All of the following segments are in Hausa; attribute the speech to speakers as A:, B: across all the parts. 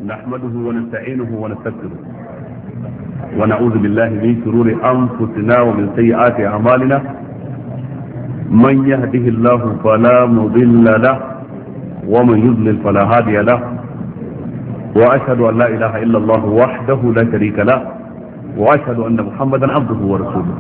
A: نحمده ونستعينه ونستغفره ونعوذ بالله من شرور أنفسنا ومن سيئات أعمالنا من يهده الله فلا مضل له ومن يضلل فلا هادي له وأشهد أن لا إله إلا الله وحده لا شريك له وأشهد أن محمدا عبده ورسوله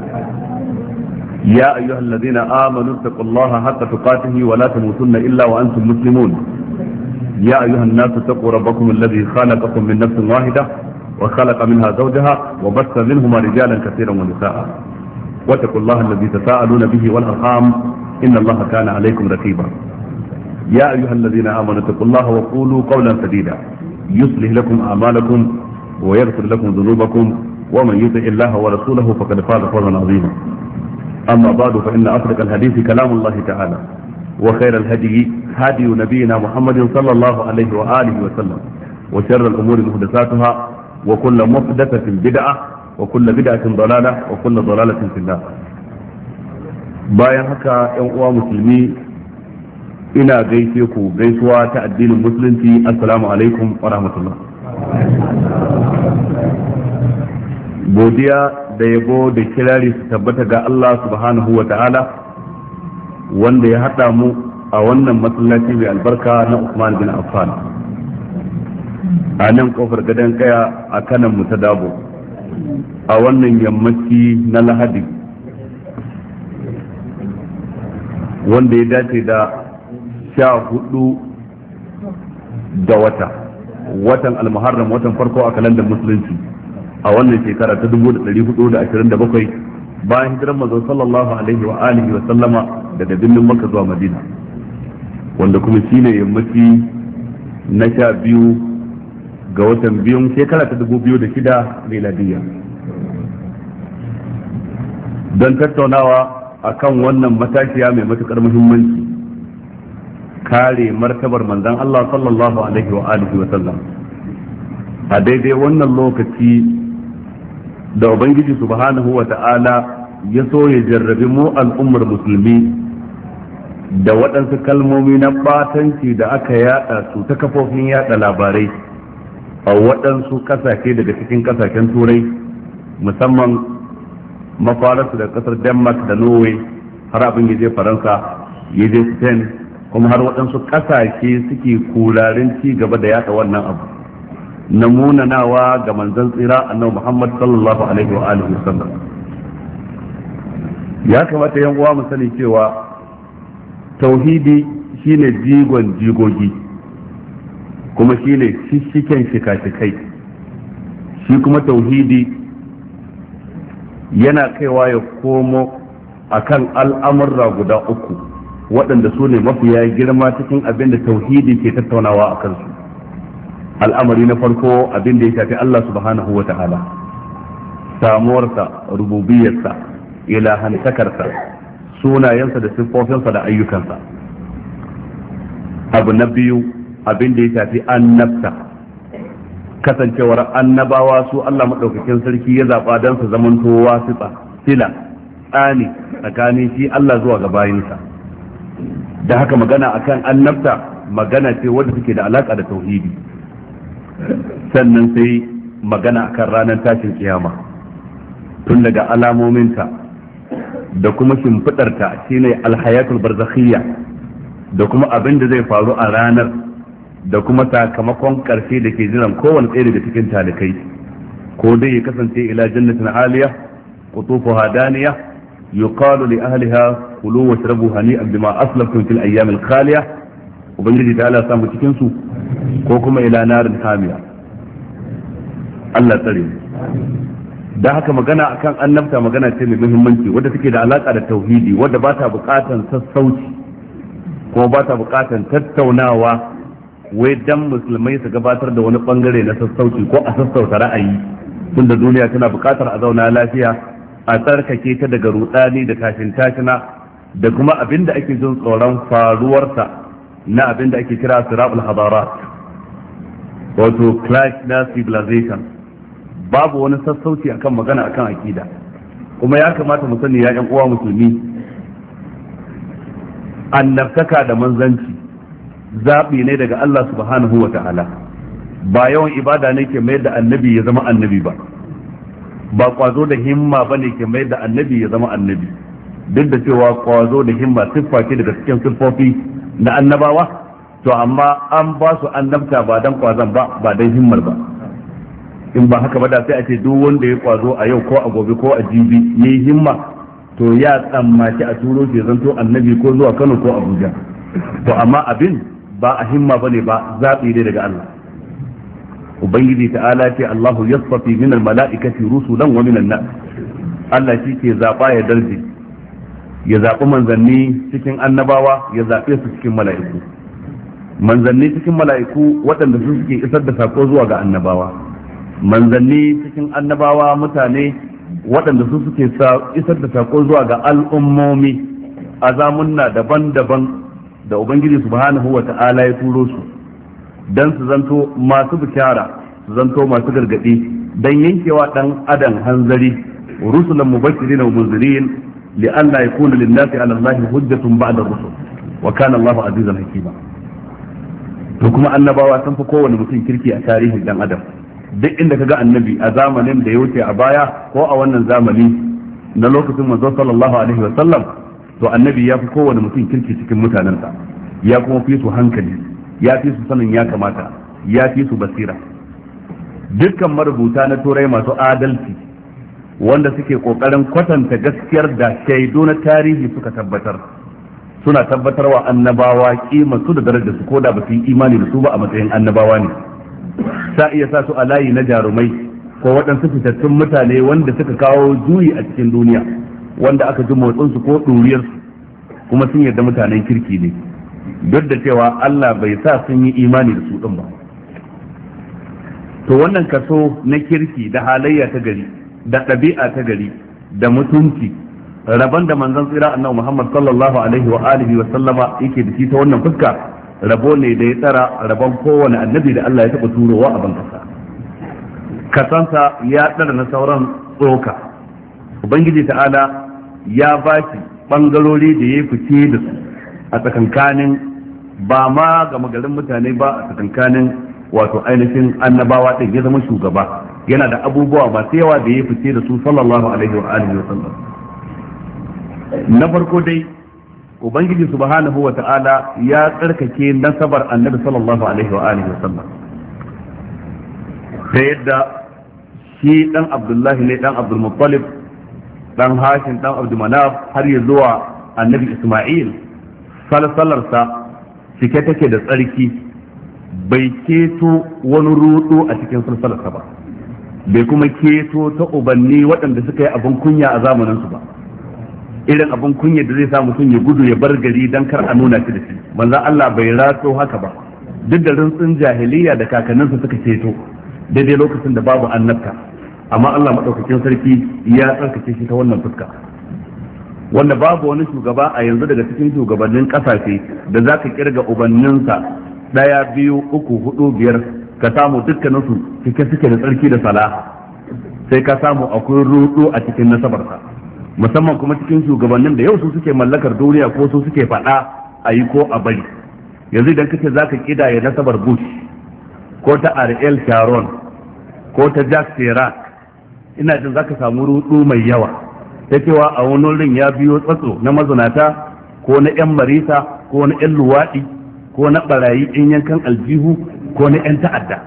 A: يا أيها الذين آمنوا اتقوا الله حق تقاته ولا تموتن إلا وأنتم مسلمون يا أيها الناس اتقوا ربكم الذي خلقكم من نفس واحدة وخلق منها زوجها وبث منهما رجالا كثيرا ونساء واتقوا الله الذي تساءلون به والأرحام إن الله كان عليكم رقيبا يا أيها الذين آمنوا اتقوا الله وقولوا قولا سديدا يصلح لكم أعمالكم ويغفر لكم ذنوبكم ومن يطع الله ورسوله فقد فاز فوزا عظيما أما بعد فإن أصدق الحديث كلام الله تعالى وخير الهدي هدي نبينا محمد صلى الله عليه وآله وسلم وشر الأمور محدثاتها وكل محدثة بدعة وكل بدعة ضلالة وكل ضلالة في النار. bayan haka ƴan uwa musulmi ina gaishe ku gaisuwa ta addinin musulunci assalamu alaikum wa rahmatullah. Godiya da yabo da kirari su tabbata ga Allah subhanahu wa ta'ala wanda ya haɗa mu a wannan masallaci mai albarka na Usman bin Affan a nan kofar gadon kaya a kanan mu ta dabo a wannan yammaci na Lahadi wanda ya dace da 14 ga watan al-Muharram watan farko a kalandar musulunci a wannan shekara ta 1427 bayan hijiran manzon sallallahu alaihi wa alihi wa sallama daga birnin Makka zuwa Madina wanda kuma shine yammaci na 12 ga watan biyun shekara ta 2006 miladiyya don tattaunawa akan wannan matashiya mai matukar muhimmanci kare martabar manzon Allah sallallahu alaihi wa alihi wa sallam a daidai wannan lokaci da ubangiji subhanahu wa ta'ala ya so ya jarrabi mu al'ummar musulmi da waɗansu kalmomi na batanci da aka yada su ta kafofin yada labarai a waɗansu ƙasashe daga cikin ƙasashen turai musamman mafararsu da ƙasar denmark da norway har abin ya je faransa ya je spain kuma har waɗansu ƙasashe suke kurarin ci gaba da yada wannan abu na munanawa ga manzon tsira annabi Muhammad sallallahu alaihi wa alihi wasallam. Ya kamata yan uwa mu sani cewa tauhidi shine jigon jigogi kuma shine shishiken shika-shikai shi kuma tauhidi yana kaiwa ya komo akan al'amurra guda uku waɗanda su ne mafiya girma cikin abin da tauhidi ke tattaunawa a kansu. Al'amari na farko abin da ya shafi Allah subhanahu wa ta'ala samuwarsa rububiyarsa ilahantakarsa sunayensa da siffofinsa da ayyukansa. Abu na biyu abin da ya shafi annabta kasancewar annabawa su Allah maɗaukakin sarki ya zaɓa don su zamanto wasiƙa sila tsani tsakanin shi Allah zuwa ga bayinsa da haka magana akan annabta magana ce wadda take da alaƙa da tauhidi. Sannan sai magana akan ranar tashin kiyama tun daga alamominta da kuma shimfidarta shine alhayatul barzakhiyya da kuma abin da zai faru a ranar da kuma sakamakon karshe da ke jiran kowane tsaye daga cikin talikai ko dai ya kasance ila jannatin aliya qutufuha daniya yuqalu li ahliha kulu washrabu hani'an bima aslaftum fil ayyamil khaliya ubangiji ta Allah samu cikin su ko kuma ila narin hamiya Allah tsare da haka magana akan annabta magana ce mai muhimmanci wadda take da alaka da tauhidi wadda ba ta bukatan sassauci kuma ba ta bukatan tattaunawa wai dan musulmai su gabatar da wani bangare na sassauci ko a sassauta ra'ayi tunda duniya tana bukatar a zauna lafiya a tsarkake ta daga rudani da tashin tashina da kuma abinda ake jin tsoron faruwarsa na abin da ake kira sirabul hadarat wato clash na civilization babu wani sassauci akan magana akan akida kuma ya kamata mu sani ya ƴan uwa musulmi annabtaka da manzanci zaɓi ne daga Allah subhanahu wa ta'ala ba yawan ibada ne ke mayar da annabi ya zama annabi ba kwazo da himma bane ke mayar da annabi ya zama annabi, duk da cewa kwazo da himma siffa ce daga cikin siffofi na annabawa, to amma an ba su annabta ba dan kwazon ba dan himmar ba. In ba haka ba da sai a ce duk wanda ya kwazo a yau ko a gobe ko a jibi yayi himma to ya tsammaci a turo shi zanto annabi ko zuwa Kano ko Abuja. To amma abin ba a himma bane ba, zabi ne daga Allah. Ubangiji ta'ala ce Allahu yasfafi min al-mala'ikati rusulan wa min an-nas. Allah shi ke zaba ya darje, ya zabi manzanni cikin annabawa, ya zabe su cikin mala'iku. Manzanni cikin mala'iku waɗanda su suke isar da sako zuwa ga annabawa. Manzanni cikin annabawa mutane waɗanda su suke isar da sako zuwa ga al'ummomi a zamunna daban-daban da Ubangiji subhanahu wa ta'ala ya turo su don su zanto masu bishara, su zanto masu gargaɗi don yankewa ɗan adam hanzari, rusulan mubashirin wa munzirin li an la yakuna lin-nasi 'ala Allahi hujjatun ba'da ar-rusul wa kana Allahu azizan hakima. To kuma annabawa sun fi kowane mutum kirki a tarihin dan adam. Duk inda kaga annabi a zamanin da ya wuce a baya ko a wannan zamani na lokacin manzo sallallahu alaihi wa sallam, to annabi ya fi kowane mutum kirki cikin mutanensa, ya kuma fi su hankali, ya fi su sanin ya kamata, ya fi su basira. Dukkan marubuta na turai masu adalci wanda suke kokarin kwatanta gaskiyar da shaidu na tarihi suka tabbatar, suna tabbatarwa annabawa kima su da darajar su, ko da ba su yi imani da su ba a matsayin annabawa ne. Sa iya sa su a layi na jarumai ko waɗansu fitattun mutane wanda suka kawo juyi a cikin duniya, wanda aka ji motsinsu ko ɗuriyarsu kuma sun yarda mutanen kirki ne, duk da cewa Allah bai sa sun yi imani da su ɗin ba. To wannan kaso na kirki da halayya ta gari da ɗabi'a ta gari da mutunci, rabon da manzon tsira annabi Muhammad sallallahu alaihi wa alihi wa sallama yake da shi ta wannan fuska, rabo ne da ya tsara rabon kowane annabi da Allah ya taɓa turowa a bankasa. Kasansa ya tsara na sauran tsoka. Ubangiji ta'ala ya ba shi ɓangarori da ya fice da su a tsakankanin, ba ma ga magarin mutane ba, a tsakankanin wato ainihin annabawa ɗin ya zama shugaba. Yana da abubuwa masu yawa da ya fice da su sallallahu alaihi wa alihi wa sallam. Na farko dai Ubangiji subhanahu wa ta'ala ya tsarkake nasabar annabi sallallahu alaihi wa alihi wa sallam, ta yadda shi dan Abdullahi ne dan Abdul Muttalib dan Hashim dan Abdul Manaf har ya zuwa annabi Isma'il, salsalarsa cike take da tsarki, bai keto wani rudu a cikin salsalarsa ba, bai kuma keto ta ubanni waɗanda suka yi abin kunya a zamaninsu ba, irin abin kunya da zai sa mutum ya gudu ya bar gari dan kar a nuna shi da shi. Manzon Allah bai rato haka ba, duk da rintsin jahiliya da kakanninsa suka ceto daidai lokacin da babu annabta, amma Allah madaukakin sarki ya tsarkake shi ta wannan fuska, wanda babu wani shugaba a yanzu daga cikin shugabannin kasashe da zaka kirga ubanninsa daya, biyu, uku, hudu, biyar, ka samu dukkaninsu cike suke da tsarki da salaha, sai ka samu akwai rudu a cikin nasabarsa, musamman kuma cikin shugabannin da yau su suke mallakar duniya ko su suke faɗa a yi ko a bari. Yanzu idan kace za ka ƙidaya nasabar Bush ko ta Ariel Sharon ko ta Jack Chirac, ina jin za ka samu rudu mai yawa, ta cewa a wani wurin ya biyo tsatso na mazunata ko na 'yan marisa ko na 'yan luwaɗi ko na ɓarayi 'yan yankan aljihu ko na 'yan ta'adda,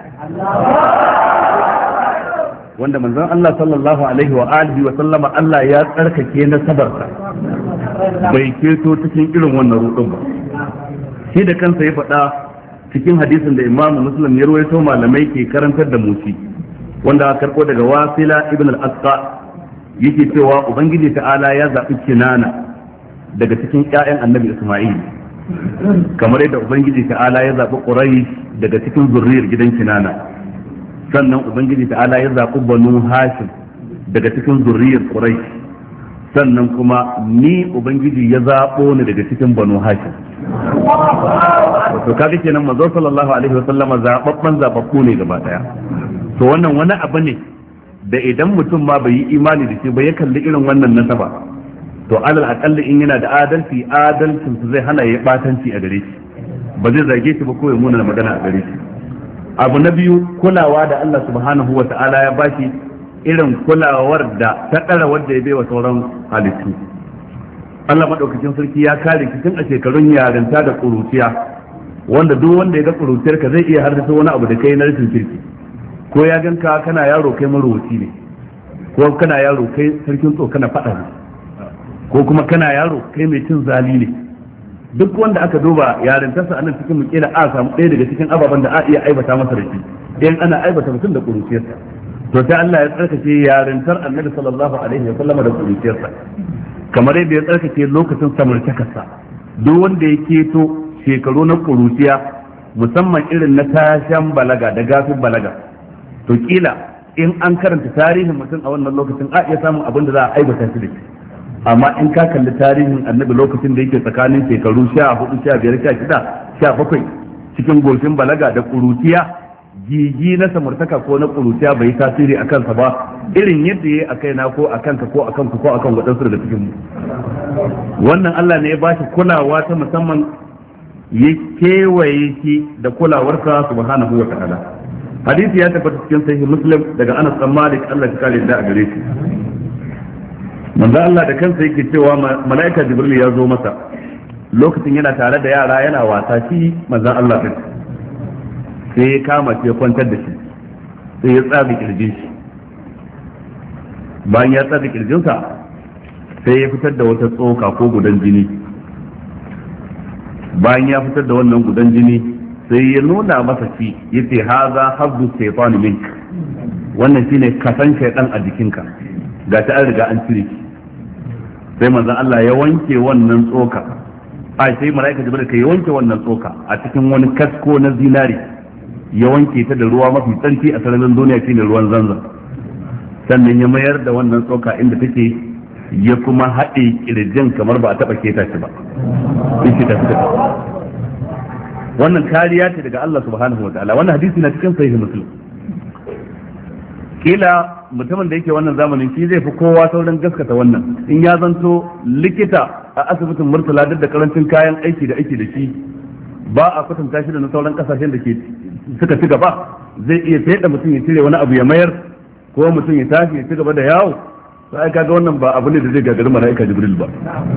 A: wanda manzon Allah sallallahu alaihi wa alihi wa sallama Allah ya tsarkake nasabarsa, bai keto cikin irin wannan rudin ba. Shi da kansa ya faɗa cikin hadisin da Imam Muslim ya rawaito, malamai ke karantar da mushi, wanda aka karɓo daga Wasila ibn al-Asqa, yake cewa Ubangiji ta'ala ya zaɓi Kinana daga cikin ƴaƴan Annabi Isma'il, kamar yadda Ubangiji ta'ala ya zaɓi Quraysh daga cikin zurriyar gidan Kinana, sannan Ubangiji ta'ala ya zaɓi Banu Hashim daga cikin zurriyar Quraysh, sannan kuma ni Ubangiji ya zaɓo ni daga cikin Banu Hashim. To kaga kenan manzo sallallahu alaihi wa sallama zababbu ne gaba daya. To wannan wani abu ne da idan mutum ma bai yi imani da shi ba, ya kalli irin wannan nasaba, to alal aqalli in yana da adalcin su zai hana ya batanci a gare shi, ba zai zage shi ba ko ya muna magana a gare shi. abu na biyu kulawa da Allah subhanahu wa ta'ala ya bashi irin kulawar da ta ɗara wadda ya baiwa sauran halittu. Allah madaukakin sarki ya kare ki tun a shekarun yarinta da kuruciya, wanda duk wanda ya ga kuruciyar ka zai iya haddasa wani abu da kai na rashin kirki, ko ya ganka kana yaro kai marubuci ne, ko kana yaro kai sarkin tsokana faɗa ne, ko kuma kana yaro kai mai cin zali ne. Duk wanda aka duba yarintarsa a nan cikin mu kila a samu ɗaya daga cikin ababen da a iya aibata masa da shi, idan ana aibata mutum da kuruciyarsa. To sai Allah ya tsarkake yarintar Annabi sallallahu alaihi wa sallam da kuruciyarsa, kamar yadda ya tsarkake lokacin samartakarsa. Duk wanda ya keto shekaru na kuruciya, musamman irin na tashan balaga da gafin balaga, to kila in an karanta tarihin mutum a wannan lokacin a iya samun abin da za a aibata shi da shi. Amma in ka kalli tarihin Annabi lokacin da yake tsakanin shekaru 14, 15, 16, 17 cikin goshin balaga da kuruciya, gigi na samartaka ko na kuruciya bai tasiri a kansa ba irin yadda ya a kaina ko a kanka ko a kanku ko a kan waɗansu daga cikin mu. Wannan Allah ne ya ba shi kulawa ta musamman, ya kewaye shi da kulawarsa subhanahu wa ta'ala. Hadisi ya tabbata cikin sahih Muslim daga Anas bin Malik, Allah ya kare da a gare shi. Manzo Allah da kansa yake cewa mala'ika Jibril ya zo masa lokacin yana tare da yara yana wasa, shi manzo Allah din sai ya kama shi ya kwantar da shi, sai ya tsaga kirjin shi. Bayan ya tsaga kirjinsa sai ya fitar da wata tsoka ko gudan jini. Bayan ya fitar da wannan gudan jini sai ya nuna masa shi, yace haza habdu shaytan mink, wannan shine kasan shaytan a jikinka, ga ta an riga an cire shi. Sai manzon Allah ya wanke wannan tsoka, sai mala'ika Jibril ya wanke wannan tsoka a cikin wani kasko na zinari, ya wanke ta da ruwa mafi tsarki a sararin duniya shine ruwan Zanzan. Sannan ya mayar da wannan tsoka inda take, ya kuma haɗe kirjin kamar ba a taɓa keta shi ba. Wannan kariya ce daga Allah subhanahu wa ta'ala. Wannan hadisi na cikin sahih Muslim. Kila mutumin da yake wannan zamanin shi zai fi kowa sauran gaskata wannan, in ya zanto likita a asibitin Murtala duk da karancin kayan aiki da aiki da shi ba a kwatanta shi da na sauran kasashen da ke suka ci gaba, zai iya sai da mutum ya cire wani abu ya mayar, ko mutum ya tashi ya ci gaba da yawo. Sai kaga wannan ba abu ne da zai gagari mala'ika Jibril ba,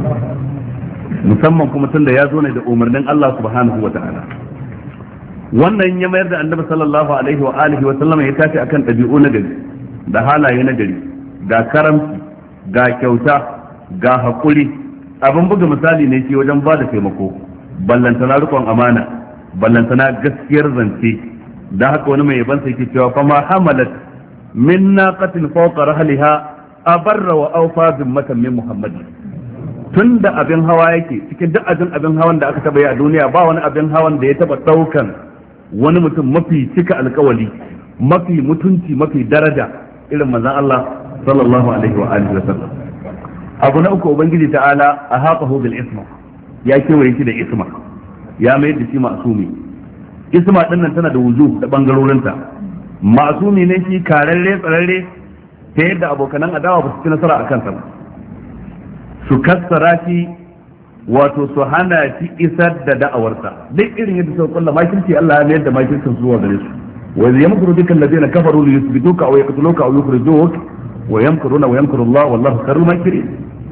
A: musamman kuma tun da ya zo ne da umarnin Allah subhanahu wa ta'ala. Wannan ya mayar da Annabi sallallahu alaihi wa alihi wa sallam ya tashi akan ɗabi'u na gari da halaye na gari, ga karamci, ga kyauta, ga haƙuri. Abin buga misali ne shi wajen ba da taimako, ballantana rikon amana, ballantana gaskiyar zance. Da haka wani mai yabansa yake cewa fa ma hamalat min naqatin fawqa rahliha abarra wa awfa zimmatan min Muhammad. Tunda abin hawa yake cikin duk abin hawan da aka taba yi a duniya, ba wani abin hawan da ya taba daukan wani mutum mafi cika alkawali, mafi mutunci, mafi daraja irin manzon Allah sallallahu alaihi wa alihi wasallam. Abu na uku, ubangiji ta'ala ahaqahu bil isma, ya kewaye shi da isma, ya mai da shi ma'sumi. Isma din nan tana da wujuh da bangarorinta. Ma'sumi ne shi, kararre tsararre ta yadda abokanan adawa ba su ci nasara a kansa ba, su kassara shi, wato su hana shi isar da da'awarsa. Duk irin yadda suka kulla makirci, Allah ya mayar da makircin zuwa gare su. wa yamkuru bika alladhina kafaru li yuthbituka aw yaqtuluka aw yukhrijuka wa yamkuruna wa yamkuru Allah wallahu khairul makirin.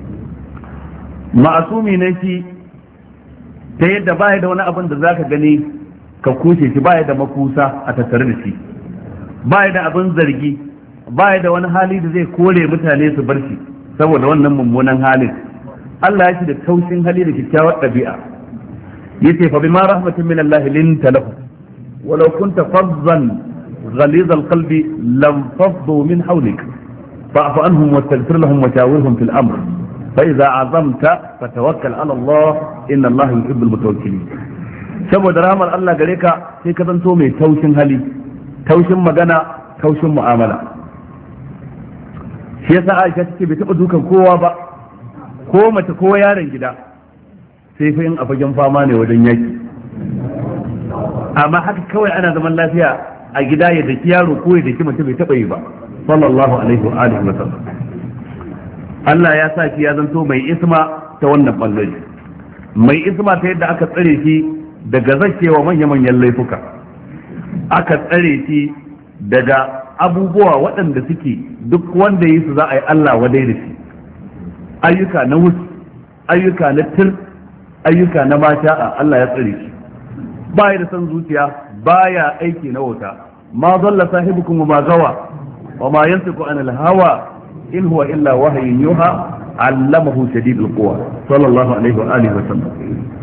A: Ma'asumi ne shi ta yadda baya da wani abin da zaka gani ka kushe shi, baya da makusa a tattare da shi, baya da abin zargi, baya da wani hali da zai kore mutane su bar shi saboda wannan mummunan halin. Allah ya ce da taushin hali da kyakkyawar ɗabi'a, yace fa bima rahmatin min Allah linta lahu walau kunta fazzan ghaliz alqalbi lam faddu min hawlik fa'fu anhum wastaghfir lahum wa shawirhum fil amr fa idza azamta fatawakkal ala Allah inna Allah yuhibbul mutawakkilin. Saboda rahmar Allah gare ka sai ka zanto mai taushin hali, taushin magana, taushin mu'amala. Shi yasa Aisha take bai taba dukan kowa ba, ko mace ko yaron gida, sai fa yin a fagen fama ne wajen yaki. Amma haka kawai ana zaman lafiya a gida ya daki yaro ko ya daki mace bai taba yi ba, sallallahu alaihi wa alihi wa sallam. Allah ya sa shi ya zanto mai isma ta wannan bangare, mai isma ta yadda aka tsare shi daga zakewa manya-manyan laifuka. aka tsare shi daga abubuwa waɗanda suke duk wanda yi su za a yi Allah wadai da shi, ayyuka na wuce, ayyuka na tir, ayyuka na masha'a, Allah ya tsare shi. Baya da san zuciya, baya aiki na wuta. Ma dalla sahibukum wa ma gawa wa ma yantiqu anil hawa in huwa illa wahyun yuha allamahu shadidul quwa sallallahu alaihi wa alihi wa sallam.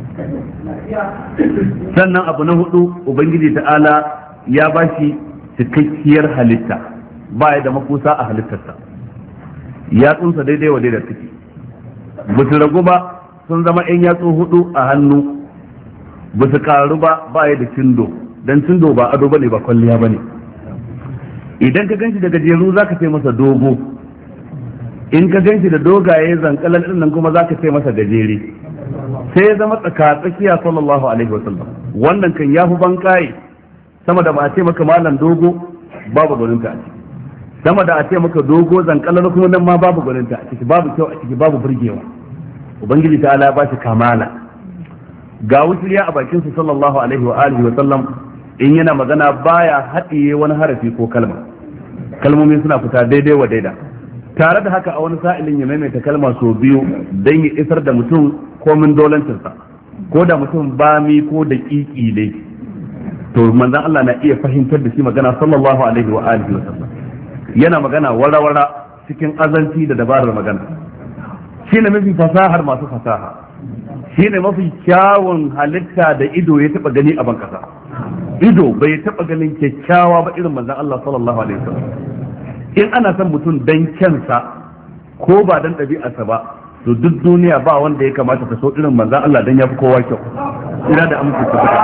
A: Sannan abu na hudu, ubangiji ta'ala ya bashi cikakkiyar halitta, baya da makusa a halittarsa, yatsunsa daidai wa daidai suke, ba su ragu ba, sun zama 'yan yatsu hudu a hannu, ba su karu ba, baya da cindo, dan cindo ba ado bane ba kwalliya bane. Idan ka ganshi da gajeru zaka ce masa dogo, in ka ganshi da dogaye zankalan din nan kuma zaka ce masa gajere. Sai ya zama tsaka-tsakiya sallallahu alaihi wasallam. Wannan kan yafi bankaye sama da ba a ce maka malam dogo babu gwaninta a ciki, sama da a ce maka dogo zankalar kuma nan ma babu gwaninta a ciki, babu kyau a ciki, babu burgewa. Ubangiji ta ala ba shi kamala, ga wuciriya a bakin su sallallahu alaihi wa alihi wa sallam, in yana magana baya haɗiye wani harafi ko kalma, kalmomi suna fita daidai wa daida. Tare da haka a wani sa'ilin ya maimaita kalma sau biyu don ya isar da mutum komin dolancinsa, ko da mutum bami ko da ƙiƙi ne, to manzon Allah na iya fahimtar da shi magana sallallahu alaihi wa alihi wa sallam. Yana magana wara-wara cikin azanci da dabarar magana. Shi ne mafi fasahar masu fasaha, shi ne mafi kyawun halitta da ido ya taba gani a ban kasa. Ido bai taba ganin kyakkyawa ba irin manzon Allah sallallahu alaihi wa sallam. In ana son mutum dan kyansa ko ba dan ɗabi'arsa ba, to duk duniya ba wanda ya kamata ta so irin manzon Allah dan ya fi kowa kyau. Ina da amince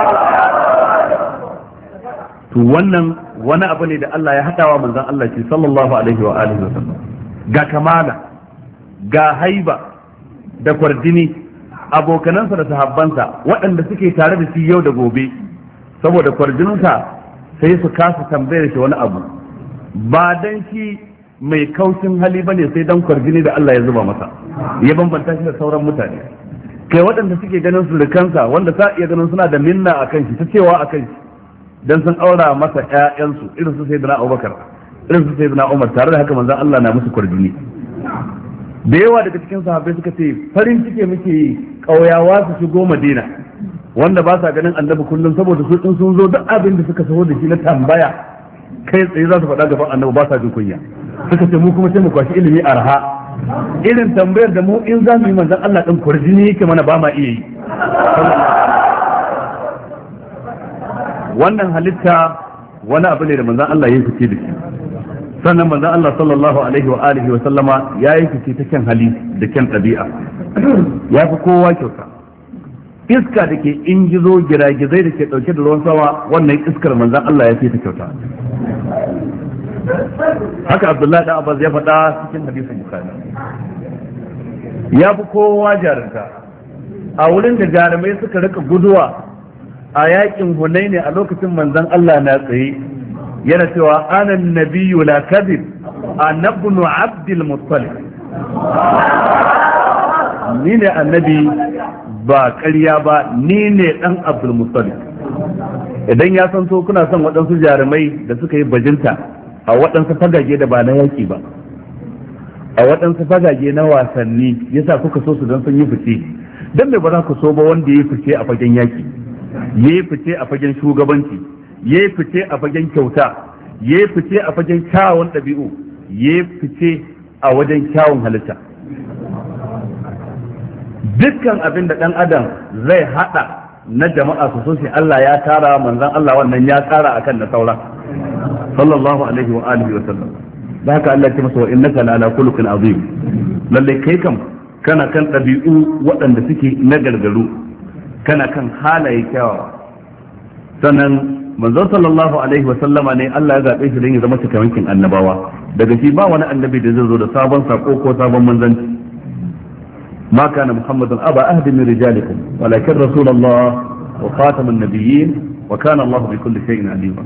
A: to wannan wani abu ne da Allah ya haɗawa manzon Allah ce sallallahu alaihi wa alihi wa sallam. Ga kamala, ga haiba da kwardini, abokanansa da sahabbansa waɗanda suke tare da shi yau da gobe, saboda kwarjininsa sai su kasa tambayar shi wani abu, ba dan shi mai kaushin hali bane, sai dan kwarjini da Allah ya zuba masa, ya bambanta shi da sauran mutane. Kai waɗanda suke ganin surukansa, wanda sa iya ganin suna da minna a kan shi, ta cewa a kan shi, dan sun aura masa ƴaƴansu irin su sayyidina Abubakar, irin su sayyidina Umar, tare da haka manzon Allah na musu kwarjini. Da yawa daga cikin sahabbai suka ce farin ciki muke yi ƙauyawa su shigo Madina, wanda ba sa ganin annabi kullum, saboda su in sun zo duk abin da suka saho da shi na tambaya kai tsaye za su faɗa gaban annabi, ba sa jin kunya. Suka ce mu kuma sai mu kwashi ilimi arha, irin tambayar da mu in za mu yi manzon Allah din kwarjini yake mana ba ma iya yi. Wannan halitta wani abu ne da manzon Allah ya fice da shi. Sannan manzon Allah sallallahu alaihi wa alihi wa sallama ya yi fice ta kyan hali da kyan ɗabi'a, ya fi kowa kyauta. Iska da ke ingizo giragizai da ke ɗauke da ruwan sama, wannan iskar manzon Allah ya fi ta kyauta. Haka Abdullahi da Abbas ya faɗa cikin hadisin Bukhari. Ya fi kowa jarumta, a wurin da jarumai suka rika guduwa a yakin Hunaini a lokacin manzon Allah na tsaye, yana cewa ana nabiyyu la kadhib ana ibn Abdul Muttalib, ni ne annabi ba ƙarya ba, ni ne dan Abdul Muttalib. Idan ya san so kuna son waɗansu jarumai da suka yi bajinta a waɗansu fagage da ba na yaki ba, a waɗansu fagage na wasanni, yasa kuka so su don sun yi fice, dan me ba za ku so ba wanda ya yi fice a fagen yaki, ya yi fice a fagen shugabanci, ya yi fice a fagen kyauta, ya yi fice a fagen kyawun ɗabi'u, ya yi fice a wajen kyawun halitta. Dukkan abin da ɗan adam zai haɗa na jama'a su so shi Allah ya tara manzon Allah wannan ya tsara akan na saura sallallahu alaihi wa alihi wa sallam. Da haka Allah ya ce masa wa innaka la ala khuluqin azim, lalle kai kam kana kan ɗabi'u waɗanda suke na gargaru, kana kan halaye kyawawa. Sannan manzon sallallahu alaihi wa sallama ne Allah ya zaɓe shi don ya zama cikamakin annabawa, daga shi ba wani annabi da zai zo da sabon sako ko sabon manzanci. ما كان محمد أبا أحد من رجالكم ولكن رسول الله وخاتم النبيين وكان الله بكل شيء عليما.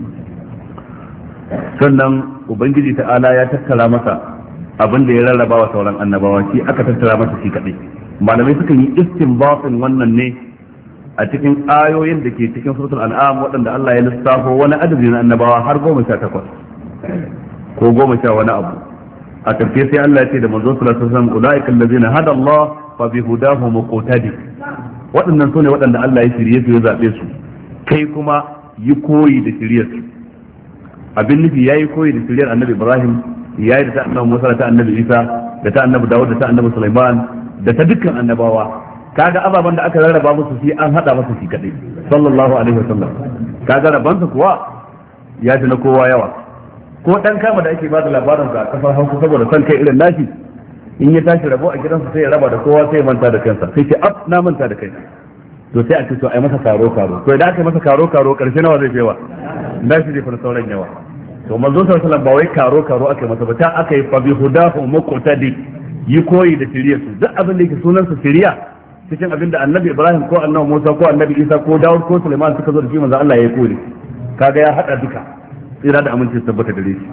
A: sannan ubangiji ta'ala ya tattara masa abin da ya rarraba wa sauran annabawa, shi aka tattara masa shi kadai. Malamai sukan yi istinbatin wannan ne a cikin ayoyin da ke cikin suratul an'am waɗanda Allah ya lissafo wani adadi na annabawa har 18 ko 10 wani abu a karshe sai Allah ya ce da manzon sallallahu alaihi wasallam ulaika allazina hada Allah fa bihudahu muqtadi waɗannan sune waɗanda Allah ya shirye su ya zabe su kai kuma yi koyi da shiryar su abin nufi yayi koyi da shiryar annabi Ibrahim yayi da ta annabi Musa da ta annabi Isa da ta annabi Dawud da ta annabi Sulaiman da ta dukkan annabawa kaga ababan da aka rarraba musu shi an hada masa shi kadai sallallahu alaihi wasallam kaga rabansa kuwa ya ji na kowa yawa ko dan kama da ake ba da labarin sa a kafar Hausa saboda san kai irin nashi in ya tashi rabo a gidansa sai ya raba da kowa sai ya manta da kansa sai ce na manta da kai to sai a ce to ai masa karo to idan aka masa karo karshe nawa zai fewa nashi zai fara sauran yawa to manzo sallallahu alaihi wasallam ba wai karo aka masa ba ta aka yi fa bi hudahu muqtadi yi koyi da shiriya su duk abin da yake sunan sa shiriya cikin abin da annabi Ibrahim ko annabi Musa ko annabi Isa ko Dawud ko Sulaiman suka zo da shi manzo Allah ya yi koyi kaga ya hada duka tsira da aminci tabbata gare shi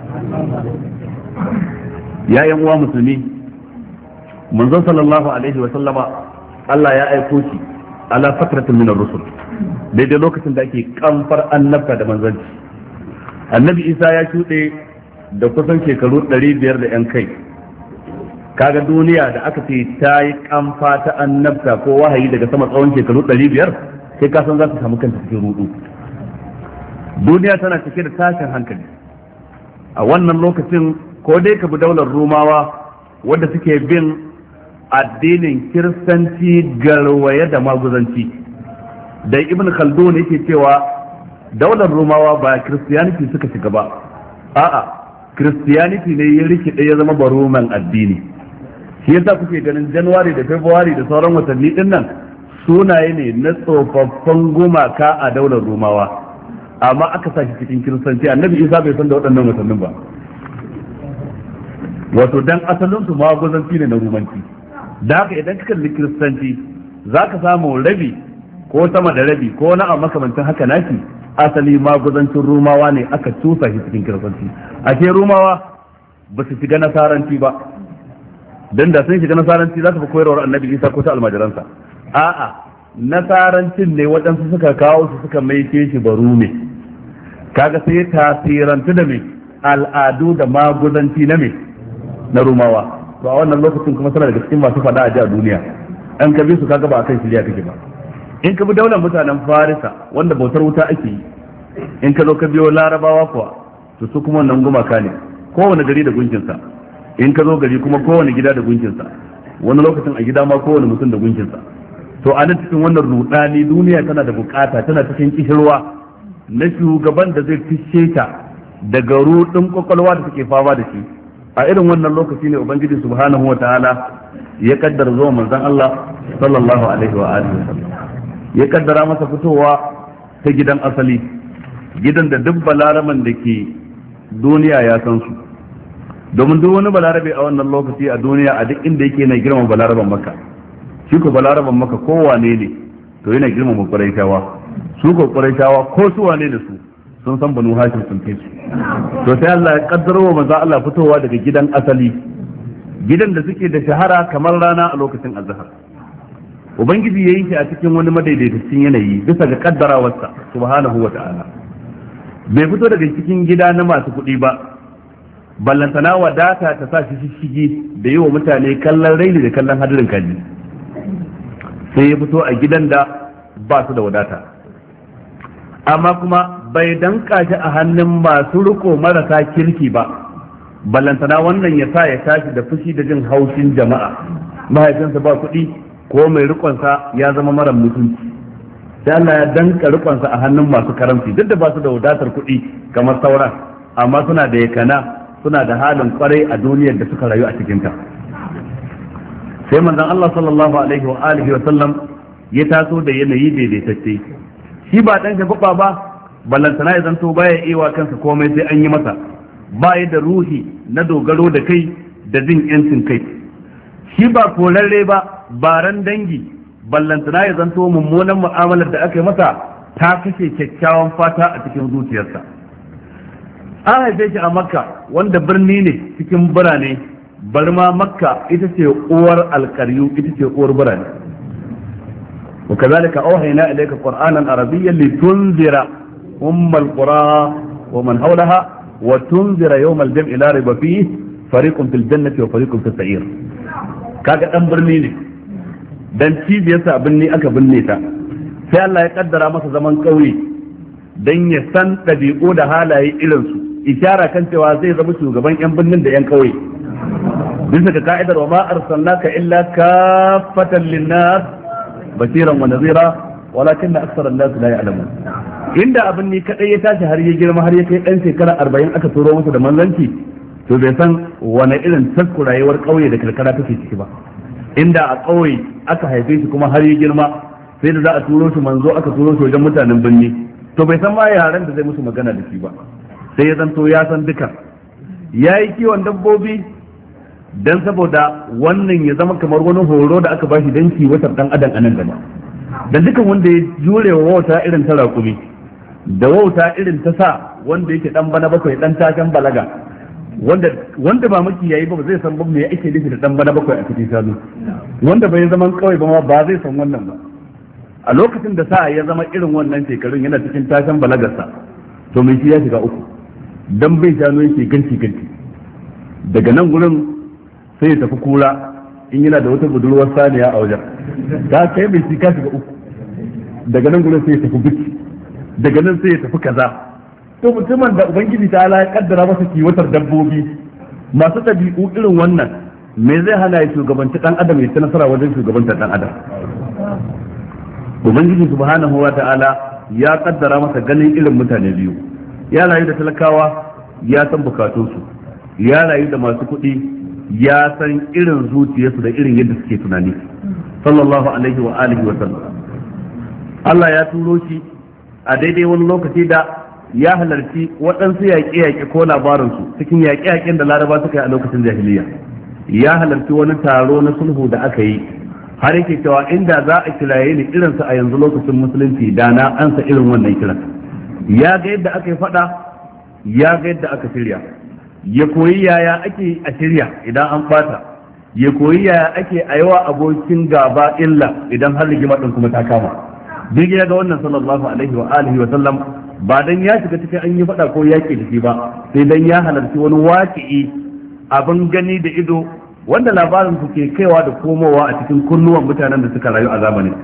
A: ya yan uwa musulmi manzo sallallahu alaihi wa sallama Allah ya aiko shi ala fatratin min ar-rusul daidai lokacin da ake kamfar annabta da manzanci annabi Isa ya shuɗe da kusan shekaru 500 da yan kai kaga duniya da aka ce ta yi kamfa ta annabta ko wahayi daga sama tsawon shekaru 500 sai ka san za ta samu kanta cikin rudu duniya tana cike da tashin hankali a wannan lokacin ko dai ka bi daular rumawa wadda suke bin addinin kiristanci garwaye da maguzanci da ibn khaldun yake cewa daular rumawa ba kiristiyaniti suka shiga ba a'a kiristiyaniti ne ya rikide ya zama baroman addini shi yasa kuke ganin Januwari da February da sauran watanni din nan sunaye ne na tsofaffin gumaka a daular Rumawa amma aka sa shi cikin kiristanci annabi Isa bai san da waɗannan watannin ba wato dan asalin su maguzanci ne na rumanci da haka idan ka kalli kiristanci zaka samu rabi ko sama da rabi ko na a makamantan haka naki asali maguzancin Rumawa ne aka tusa shi cikin kiristanci ashe Rumawa ba su shiga nasaranci ba dan da sun shiga nasaranci za su fi koyarwar annabi Isa ko ta almajiransa a'a nasarancin ne waɗansu suka kawo su suka maishe shi barume kaga sai tasirantu da mai al'adu da maguzanci na mai na Rumawa to a wannan lokacin kuma suna daga cikin masu faɗa a ji a duniya an ka bi su kaga ba akan shirya kake ba in ka bi daular mutanen Farisa wanda bautar wuta ake yi in ka zo ka biyo Larabawa kuwa to su kuma wannan gumaka ne kowane gari da gunkinsa in ka zo gari kuma kowane gida da gunkinsa wani lokacin a gida ma kowane mutum da gunkinsa to a nan cikin wannan rudani duniya tana da bukata tana cikin kishirwa na shugaban da zai fishe ta daga rudin kwakwalwa da suke fama da shi a irin wannan lokaci ne ubangiji subhanahu wataala ya kaddara zuwa manzon Allah sallallahu alaihi wa alihi wasallam ya kaddara masa fitowa ta gidan asali gidan da duk balaraman da ke duniya ya san su domin duk wani balarabe a wannan lokaci a duniya a duk inda yake na girmama balaraban maka shi ko balaraban maka kowane ne to yana girmama quraishawa su ko quraishawa ko su wane da su sun san banu hashim sun kai su to sai Allah ya kaddaro wa manzo Allah fitowa daga gidan asali gidan da suke da shahara kamar rana a lokacin azhar ubangiji yayi shi a cikin wani madaidaicin yanayi bisa ga kaddarawarsa subhanahu wata'ala bai fito daga cikin gida na masu kuɗi ba ballantana wadata ta sa shi shige da yi wa mutane kallon raini da kallon hadirin kaji sai ya fito a gidan da ba su da wadata amma kuma bai danka shi a hannun masu riko marasa kirki ba ballantana wannan ya sa ya tashi da fushi da jin haushin jama'a mahaifinsa ba kuɗi ko mai rikonsa ya zama mara mutunci sai Allah ya danka rikonsa a hannun masu karamci duk da ba su da wadatar kuɗi kamar sauran amma suna da yakana suna da halin kwarai a duniyar da suka rayu a cikinta sai manzon Allah sallallahu alaihi wa alihi wa sallam ya taso da yanayi daidaitacce shi ba dan shagwaba ba ballantana ya zanto baya iya kansa komai sai an yi masa ba ya da ruhi na dogaro da kai da jin yancin kai shi ba korarre ba baran dangi ballantana ya zanto mummunan mu'amalar da aka yi masa ta kashe kyakkyawan fata a cikin zuciyarsa an haife shi a makka wanda birni ne cikin birane bar ma makka ita ce uwar alkaryu ita ce uwar birane وكذلك أوحينا إليك قرآنا عربيا لتنذر القرى ومن حولها وتنذر يوم الجمع لا ريب فيه فريق في الجنة وفريق في السعير. kaga dan birni ne dan cibiyarsa birni aka binne ta sai Allah ya kaddara masa zaman kauye dan ya san ɗabi'u da halaye irin su ishara kan cewa zai zama shugaban yan birnin da yan kauye bisa ga ka'idar wa ma arsalnaka illa kaffatan linnas basiran wa nazira walakinna aktsara an-nas la ya'lamun. Inda abin ni kadai ya tashi har ya girma har ya kai dan shekara 40 aka turo masa da manzanci to bai san wani irin taskurayewar kauye da karkara take ciki ba. Inda a kauye aka haife shi kuma har ya girma sai da za a turo shi manzo aka turo shi wajen mutanen birni to bai san ma yaran da zai musu magana da shi ba sai ya zanto ya san duka. Yayi kiwon dabbobi dan saboda wannan ya zama kamar wani horo da aka bashi dan kiwatar dan adam anan gaba. Dan dukan wanda ya jure wa wauta irin ta rakumi da wauta irin ta sa wanda yake dan bana bakwai dan tashan balaga wanda ba maki yayi ba zai san ba me ake nufi da dan bana bakwai a cikin shanu wanda bai zaman kawai ba ma ba zai san wannan ba. A lokacin da sa ya zama irin wannan shekarun yana cikin tashan balagarsa to mai shi ya shiga uku dan bai shanu yake ganci daga nan gurin sai ya tafi kura in yana da wata budurwar saniya a wajen ta kai mai shi ka shiga uku daga nan gurin sai ya tafi biki daga nan sai ya tafi kaza. To mutumin da ubangiji ta ala ya kaddara masa kiwatar dabbobi masu ɗabi'u irin wannan me zai hana ya shugabanci dan adam ya ci nasara wajen shugabantar dan adam. Ubangiji subhanahu wa ta'ala ya kaddara masa ganin irin mutane biyu, ya rayu da talakawa ya san bukatunsu, ya rayu da masu kuɗi ya san irin zuciyarsu da irin yadda suke tunani sallallahu alaihi wa alihi wa sallam. Allah ya turo shi a daidai wani lokaci da ya halarci waɗansu yaƙe-yaƙe ko labaransu cikin yaƙe-yaƙen da laraba suka yi a lokacin jahiliya. Ya halarci wani taro na sulhu da aka yi har yake cewa inda za a kiraye ni irinsa a yanzu lokacin musulunci da na ansa irin wannan kiran. Ya ga yadda aka yi faɗa, ya ga yadda aka shirya, ya koyi yaya ake a shirya idan an fata, ya koyi yaya ake a yawa abokin gaba illa idan har rigima ɗin kuma ta kama. Duk ya ga wannan sallallahu alaihi wa alihi wa sallam ba dan ya shiga cikin an yi faɗa ko yaƙi da shi ba sai dan ya halarci wani waƙi'i abin gani da ido wanda labarin su ke kaiwa da komowa a cikin kunnuwan mutanen da suka rayu a zamanin.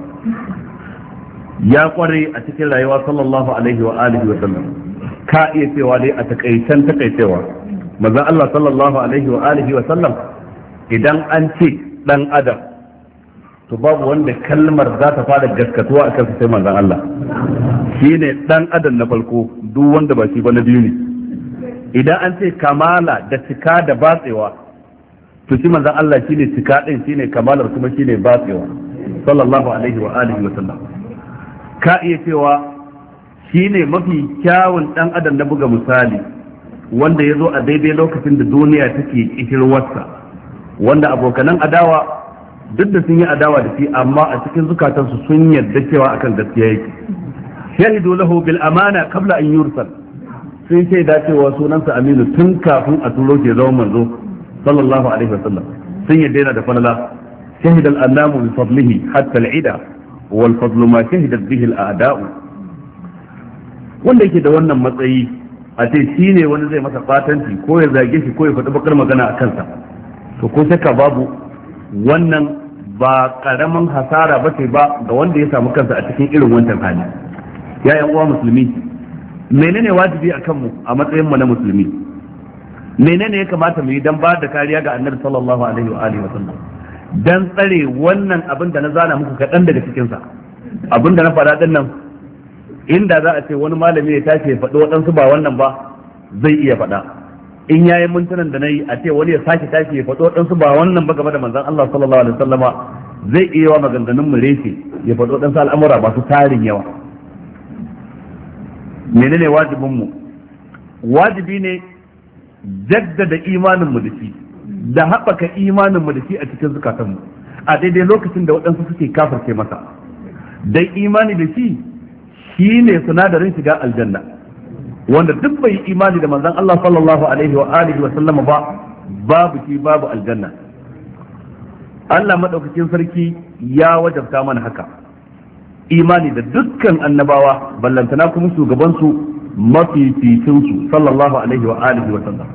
A: Ya kware a cikin rayuwa sallallahu alaihi wa alihi wa sallam. Ka iya cewa dai a takaitan takaicewa manzon Allah sallallahu alaihi wa alihi wa sallam idan an ce dan adam to babu wanda kalmar za ta fara gaskatuwa akan sai manzon Allah. Shine dan adam na farko, duk wanda ba shi ba na biyu ne. Idan an ce kamala da cika da batsewa to shi manzon Allah shine cika din, shine kamalar kuma shine batsewa sallallahu alaihi wa alihi wa sallam. Ka iya cewa shine mafi kyawun dan adam na buga misali wanda ya zo a daidai lokacin da duniya take kishirwarsa, wanda abokanan adawa duk da sun yi adawa da shi amma a cikin zukatansu sun yarda cewa akan gaskiya yake. Shahidu lahu bil amana qabla an yursal, sun ce da cewa sunansa Aminu tun kafin a turo ke zama manzo sallallahu alaihi wasallam. Sun yarda yana da falala. Shahida al-annamu bi fadlihi hatta al-ida wal fadlu ma shahidat bihi al-a'da'u. Wanda yake da wannan matsayi a ce shi ne wani zai masa fatanci ko ya zage shi ko ya faɗi bakar magana a kansa, to ko shakka babu wannan ba karaman hasara ba ce ba ga wanda ya samu kansa a cikin irin wancan hali. Ya yan uwa musulmi, menene wajibi a kanmu a matsayin mu na musulmi? Menene ya kamata mu yi dan ba da kariya ga Annabi sallallahu alaihi wa alihi wa sallam, dan tsare wannan abin da na zana muku kaɗan daga cikin sa, abin da na faɗa din nan inda za a ce wani malami ya tashi ya faɗi waɗansu ba wannan ba zai iya faɗa. In yayi mintunan da nayi a ce wani ya sake tashi ya faɗi waɗansu ba wannan ba game da manzon Allah sallallahu alaihi wasallama zai iya wa maganganun mu reshe ya faɗi waɗansu al'amura masu tarin yawa. Menene wajibin mu? Wajibi ne jaddada imanin mu da shi, da haɓaka imanin mu da shi a cikin zukatan mu a daidai lokacin da waɗansu suke kafirce masa. Dan imani da shi ne sinadarin shiga aljanna, wanda duk bai imani da manzon Allah sallallahu alaihi wa alihi wa sallama ba babu shi babu aljanna. Allah madaukakin sarki ya wajabta mana haka imani da dukkan annabawa ballantana kuma shugabansu mafificinsu sallallahu alaihi wa alihi wa sallam.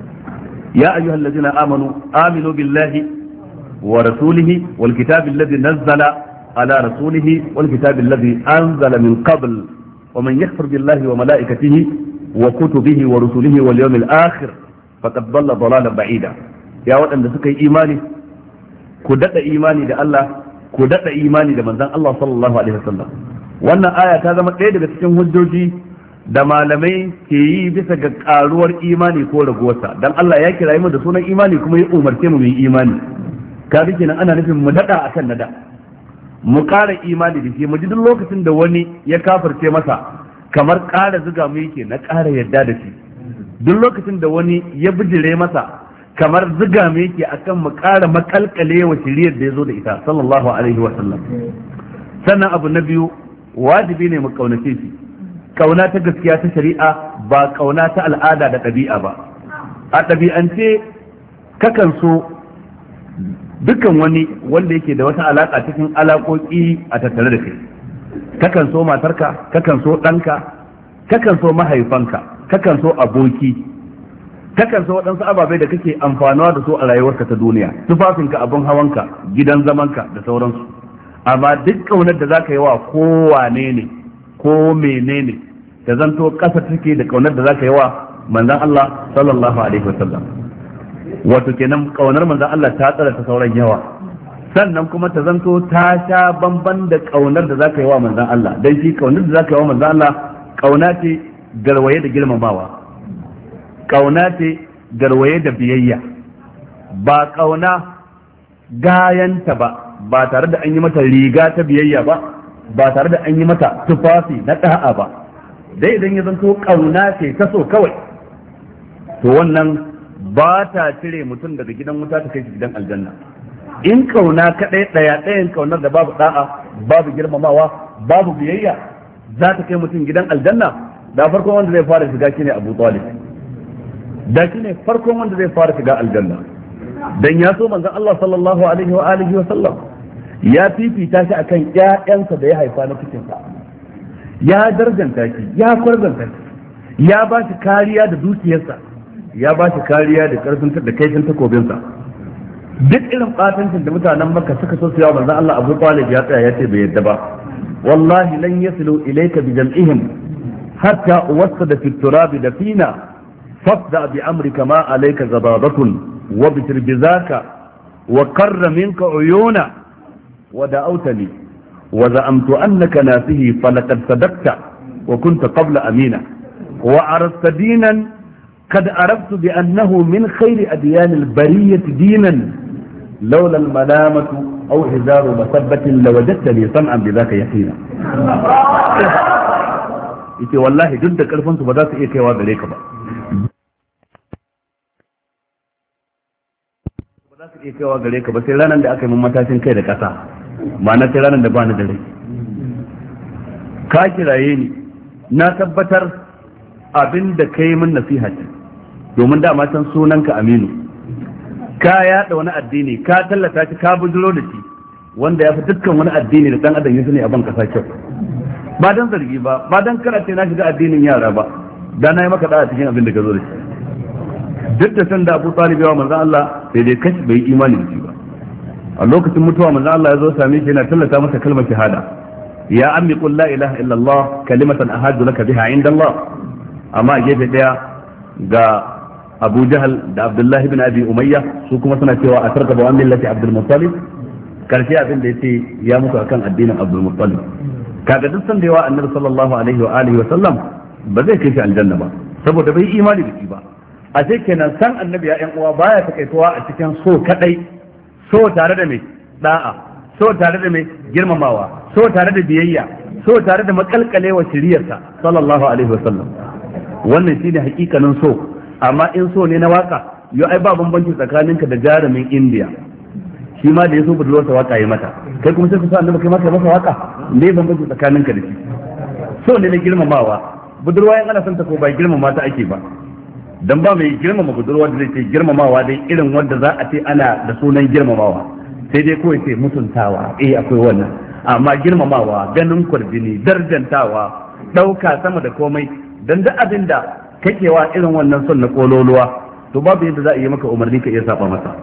A: ya ayyuhal ladina aminu billahi wa rasulihi wal kitabi alladhi nazzala ala rasulihi wal kitabi alladhi anzala min qabl wa man yakfur billahi wa malaikatihi wa kutubihi wa rusulihi wal yawmil akhir faqad dalla dalalan ba'ida. ya waɗanda suka yi imani ku daɗa imani da Allah, ku daɗa imani da manzon Allah sallallahu alaihi wasallam. wannan aya ta zama ɗaya daga cikin hujjoji da malamai ke yi bisa ga ƙaruwar imani ko raguwarsa, dan Allah ya kira mu da sunan imani kuma ya umarce mu yi imani. kaga kenan ana nufin mu daɗa akan nada, mu ƙara imani da shi, mu ji duk lokacin da wani ya kafirce masa kamar ƙara zuga mu yake na ƙara yarda da shi, duk lokacin da wani ya bijire masa kamar ziga me yake akan mu ƙara makalkale wa shiriyar da ya zo da ita sallallahu alaihi wa sallam. sannan abu na biyu, wajibi ne mu kaunace shi, kauna ta gaskiya ta shari'a, ba kauna ta al'ada da ɗabi'a ba. a ɗabi'ance kakan so dukkan wani wanda yake da wata alaƙa cikin alaƙoƙi a tattare da kai, kakan so matarka, kakan so ɗanka, kakan so mahaifanka, kakan so aboki, kakan so waɗansu ababai da kake amfanuwa da su a rayuwarka ta duniya, tufafinka, abin hawanka, gidan zamanka da sauransu. amma duk ƙaunar da zaka yi wa kowane ne ko menene ta zanto ƙasa take da ƙaunar da zaka yi wa manzon Allah sallallahu alaihi wasallam. wato kenan ƙaunar manzon Allah ta tsara ta sauran yawa, sannan kuma ta zanto ta sha bamban da ƙaunar da zaka yi wa manzon Allah, dan shi ƙaunar da zaka yi wa manzon Allah ƙauna ce garwaye da girmamawa, ƙauna ce garwaye da biyayya, ba ƙauna gayanta ba tare da an yi mata riga ta biyayya ba tare da an yi mata tufafi na ɗa'a ba. dai idan ya zanto ƙauna ce ta so kawai, to wannan ba ta cire mutum daga gidan wuta ta kai shi gidan aljanna. in ƙauna kaɗai ɗayan ƙaunar da babu ɗa'a, babu girmamawa, babu biyayya za ta kai mutum gidan aljanna, da farkon wanda zai fara shiga shine Abu Talib, da shine farkon wanda zai fara shiga aljanna, dan ya so manzon Allah sallallahu alaihi wa alihi wa sallam, ya fifita shi akan ƴaƴansa da ya haifa na cikin sa, ya darjanta shi, ya kwarzanta shi, ya ba shi kariya da dukiyarsa, ya ba shi kariya da karfin da kaifin takobinsa. duk irin batancin da mutanen Makka suka so su yawa manzon Allah, Abu Talib ya tsaya ya ce bai yadda ba. wallahi lan yasilu ilayka bi jam'ihim hatta uwassada fi turabi dafina fafda bi amrika ma alayka zababatun wa bitirbizaka wa qarra minka uyuna wa da'awtani wa za'amtu annaka nasihi falaqad sadaqta wa kunta qabla amina wa arasta dinan قد عرفت بأنه من خير أديان البرية دينا لولا الملامة أو هزار مسبة لوجدتني سمعا بذاك يقينا. yace wallahi duk da karfin su ba za su iya kaiwa gare ka ba za su iya kaiwa gare ka ba sai ranar da aka yi mun matashin kai da kasa, ma'ana sai ranar da ba ni da rai. ka kiraye ni, na tabbatar abin da kai min nasiha ce, domin dama can sunanka Aminu, ka yaɗa wani addini, ka tallata shi, ka bujiro da shi, wanda ya fi dukkan wani addini da dan adam ya sani a ban kasa kyau, ba dan zargi ba dan karate na shiga addinin yara ba, da na yi maka da'a cikin abin da ka zo da shi. duk da san da Abu Talib yawa manzon Allah sai dai kashi bai imani da shi ba. a lokacin mutuwa manzon Allah ya zo same shi yana tallata masa kalmar shahada, ya ammi qul la ilaha illa Allah kalimatan ahadu laka biha inda Allah. amma a gefe daya ga Abu Jahal da Abdullahi bin Abi Umayya su kuma suna cewa a tarka ba wannan lati Abdul Muttalib, karshe abin da yace ya mutu akan addinin Abdul Muttalib. kaga duk san da yawa Annabi sallallahu alaihi wa alihi wa sallam ba zai kai shi aljanna ba saboda bai imani da shi ba. a ce kenan san Annabi ya ƴan uwa baya takaituwa a cikin so kadai, so tare da mai da'a, so tare da mai girmamawa, so tare da biyayya, so tare da makalkalewa shiriyarsa sallallahu alaihi wa sallam. wannan shine hakikanin so. amma in so ne na waka, yau ai ba bambanci tsakaninka da jarumin India, shi ma da ya so budurwarsa waka yi mata, kai kuma sai ku sa annabi kai masa waka, me bambanci tsakaninka da shi? so ne na girmamawa. budurwa yan ana son ta ko ba girmama ta ake ba, dan ba mai girmama budurwa da zai ce girmamawa dai irin wanda za a ce ana da sunan girmamawa, sai dai kawai ce mutuntawa, akwai wannan. amma girmamawa, ganin kwarjini, darjantawa, ɗauka sama da komai, dan duk abin da kake wa irin wannan son na kololuwa to babu yadda za a yi maka umarni ka iya saba masa.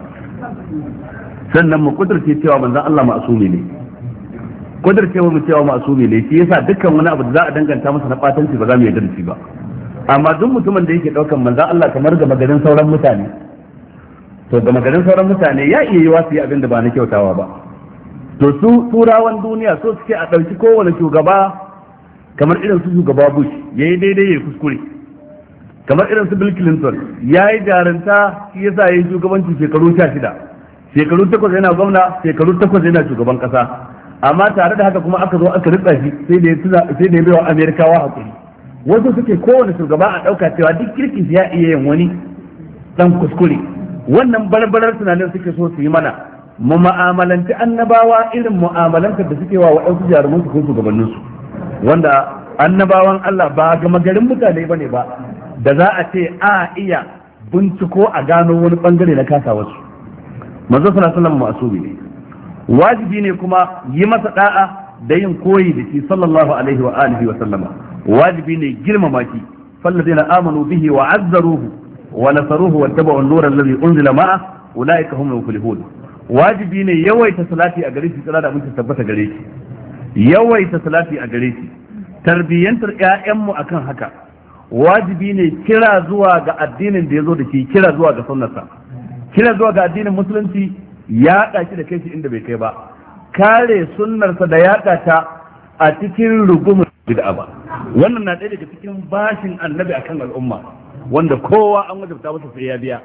A: Sannan mu kudurce cewa manzon Allah ma'asumi ne, kudurce mu cewa ma'asumi ne, shi yasa dukkan wani abu da za a danganta masa na batanci ba za mu yarda da shi ba. Amma duk mutumin da yake daukan manzon Allah kamar ga magarin sauran mutane, to ga magarin sauran mutane ya iya yi wasu yi abin da ba na kyautawa ba. To su turawan duniya so suke a ɗauki kowane shugaba kamar irin su shugaba Bush yayi daidai yayi kuskure, kamar irin su Bill Clinton yayi jarunta shi yasa yayi shugabanci shekaru 16, shekaru 8 yana gwamna, shekaru 8 yana shugaban kasa, amma tare da haka kuma aka zo aka ritsa shi sai da ya baiwa Amerikawa hakuri. Wasu suke kowane shugaba a ɗauka cewa duk kirkin ya iya yin wani dan kuskure. Wannan barbarar tunanin suke so su yi mana, mu mu'amalanci annabawa irin mu'amalantar da suke wa waɗansu jaruman su ko shugabanninsu, wanda annabawan Allah ba gama garin mutane bane ba da za a ce a iya binciko a gano wani bangare na kasa wasu. Manzo sallallahu alaihi wasallam ma'subi ne, wajibi ne kuma yi masa da'a da yin koyi da shi sallallahu alaihi wa alihi wa sallama, wajibi ne girmama shi, fallazina amanu bihi wa azzaruhu wa nasaruhu wattaba'u an-nura alladhi unzila ma'a ulaika humul muflihun. Wajibi ne yawaita salati a gare shi, tsara da mutum tabbata gare shi, yawaita salati a gare shi, tarbiyyantar ƴaƴanmu akan haka. Wajibi ne kira zuwa ga addinin da ya zo da shi, kira zuwa ga sunnarsa, kira zuwa ga addinin musulunci, yaɗa shi da kai shi inda bai kai ba, kare sunnarsa da yaɗa ta a cikin rugumar bid'a ba. Wannan na ɗaya daga cikin bashin annabi akan al'umma, wanda kowa an wajabta masa sai ya biya.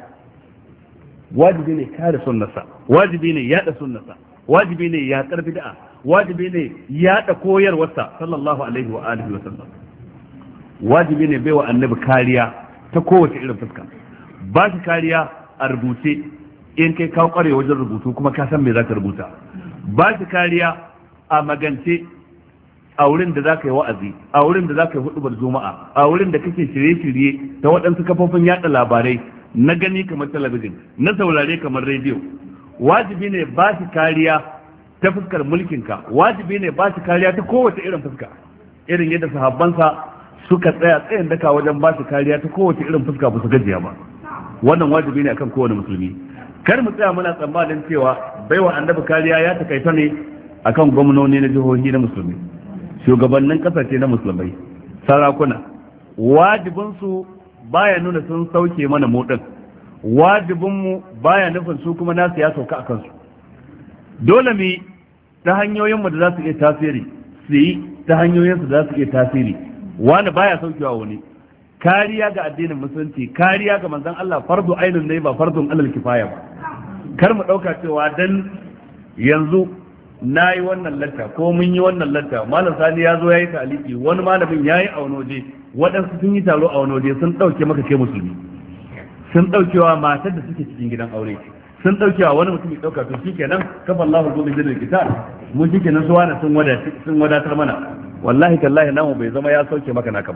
A: Wajibi ne kare sunnarsa, wajibi ne yaɗa sunnarsa, wajibi ne yaƙar bid'a, wajibi ne yaɗa koyarwarsa sallallahu alaihi wa alihi wa sallam. Wajibi ne baiwa annabi kariya ta kowace irin fuska, ba shi kariya a rubuce in kai ka kware wajen rubutu kuma ka san me zaka rubuta, ba shi kariya a magance a wurin da zaka yi wa'azi, a wurin da zaka yi hudubar juma'a, a wurin da kake shirye-shirye ta waɗansu kafofin yaɗa labarai na gani kamar talabijin, na saurare kamar rediyo. Wajibi ne ba shi kariya ta fuskar mulkinka, wajibi ne ba shi kariya ta kowace irin fuska, irin yadda sahabbansa suka tsaya tsayin daka wajen ba shi kariya ta kowace irin fuska ba su gajiya ba. Wannan wajibi ne akan kowane musulmi. Kar mu tsaya muna tsammanin cewa baiwa annabi kariya ya takaita ne akan gwamnoni na jihohi na musulmi, shugabannin kasashe na musulmai, sarakuna. Wajibinsu baya nuna sun sauke mana mu din, wajibinmu baya nufin su kuma nasu ya sauka a kansu. Dole mu ta hanyoyinmu da za su iya tasiri, su yi ta hanyoyinsu da za su iya tasiri. Wani baya saukewa wani. Kariya ga addinin musulunci, kariya ga manzon Allah fardu ainun ne ba fardun alal kifaya ba. Kar mu dauka cewa dan yanzu nayi wannan latta ko mun yi wannan latta, malam Sani ya zo yayi taliki, wani malamin yayi a wani waje, waɗansu sun yi taro a wani waje sun dauke maka kai musulmi, sun daukewa matar da suke cikin gidan aure, sun daukewa wani mutum ya dauka to shikenan kafa Allahu gobe bin kitab, mu shikenan su wani sun wadatar mana. Wallahi tallahi namu bai zama ya sauke maka naka ba.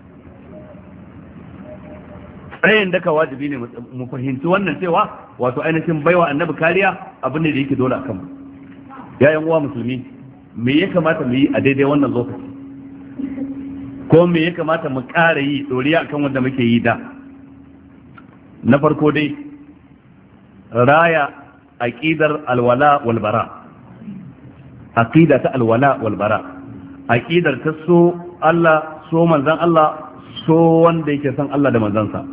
A: Tsayin daka wajibi ne mu fahimci wannan cewa wato ainihin baiwa annabi kariya abin ne da yake dole akan mu. Yayan uwa musulmi, me ya kamata mu yi a daidai wannan lokaci, ko me ya kamata mu ƙara yi doriya akan wanda muke yi da? Na farko dai raya aqidar alwala wal bara, aqida ta alwala wal bara, aqidar ta so Allah, so manzon Allah, so wanda yake son Allah da manzansa.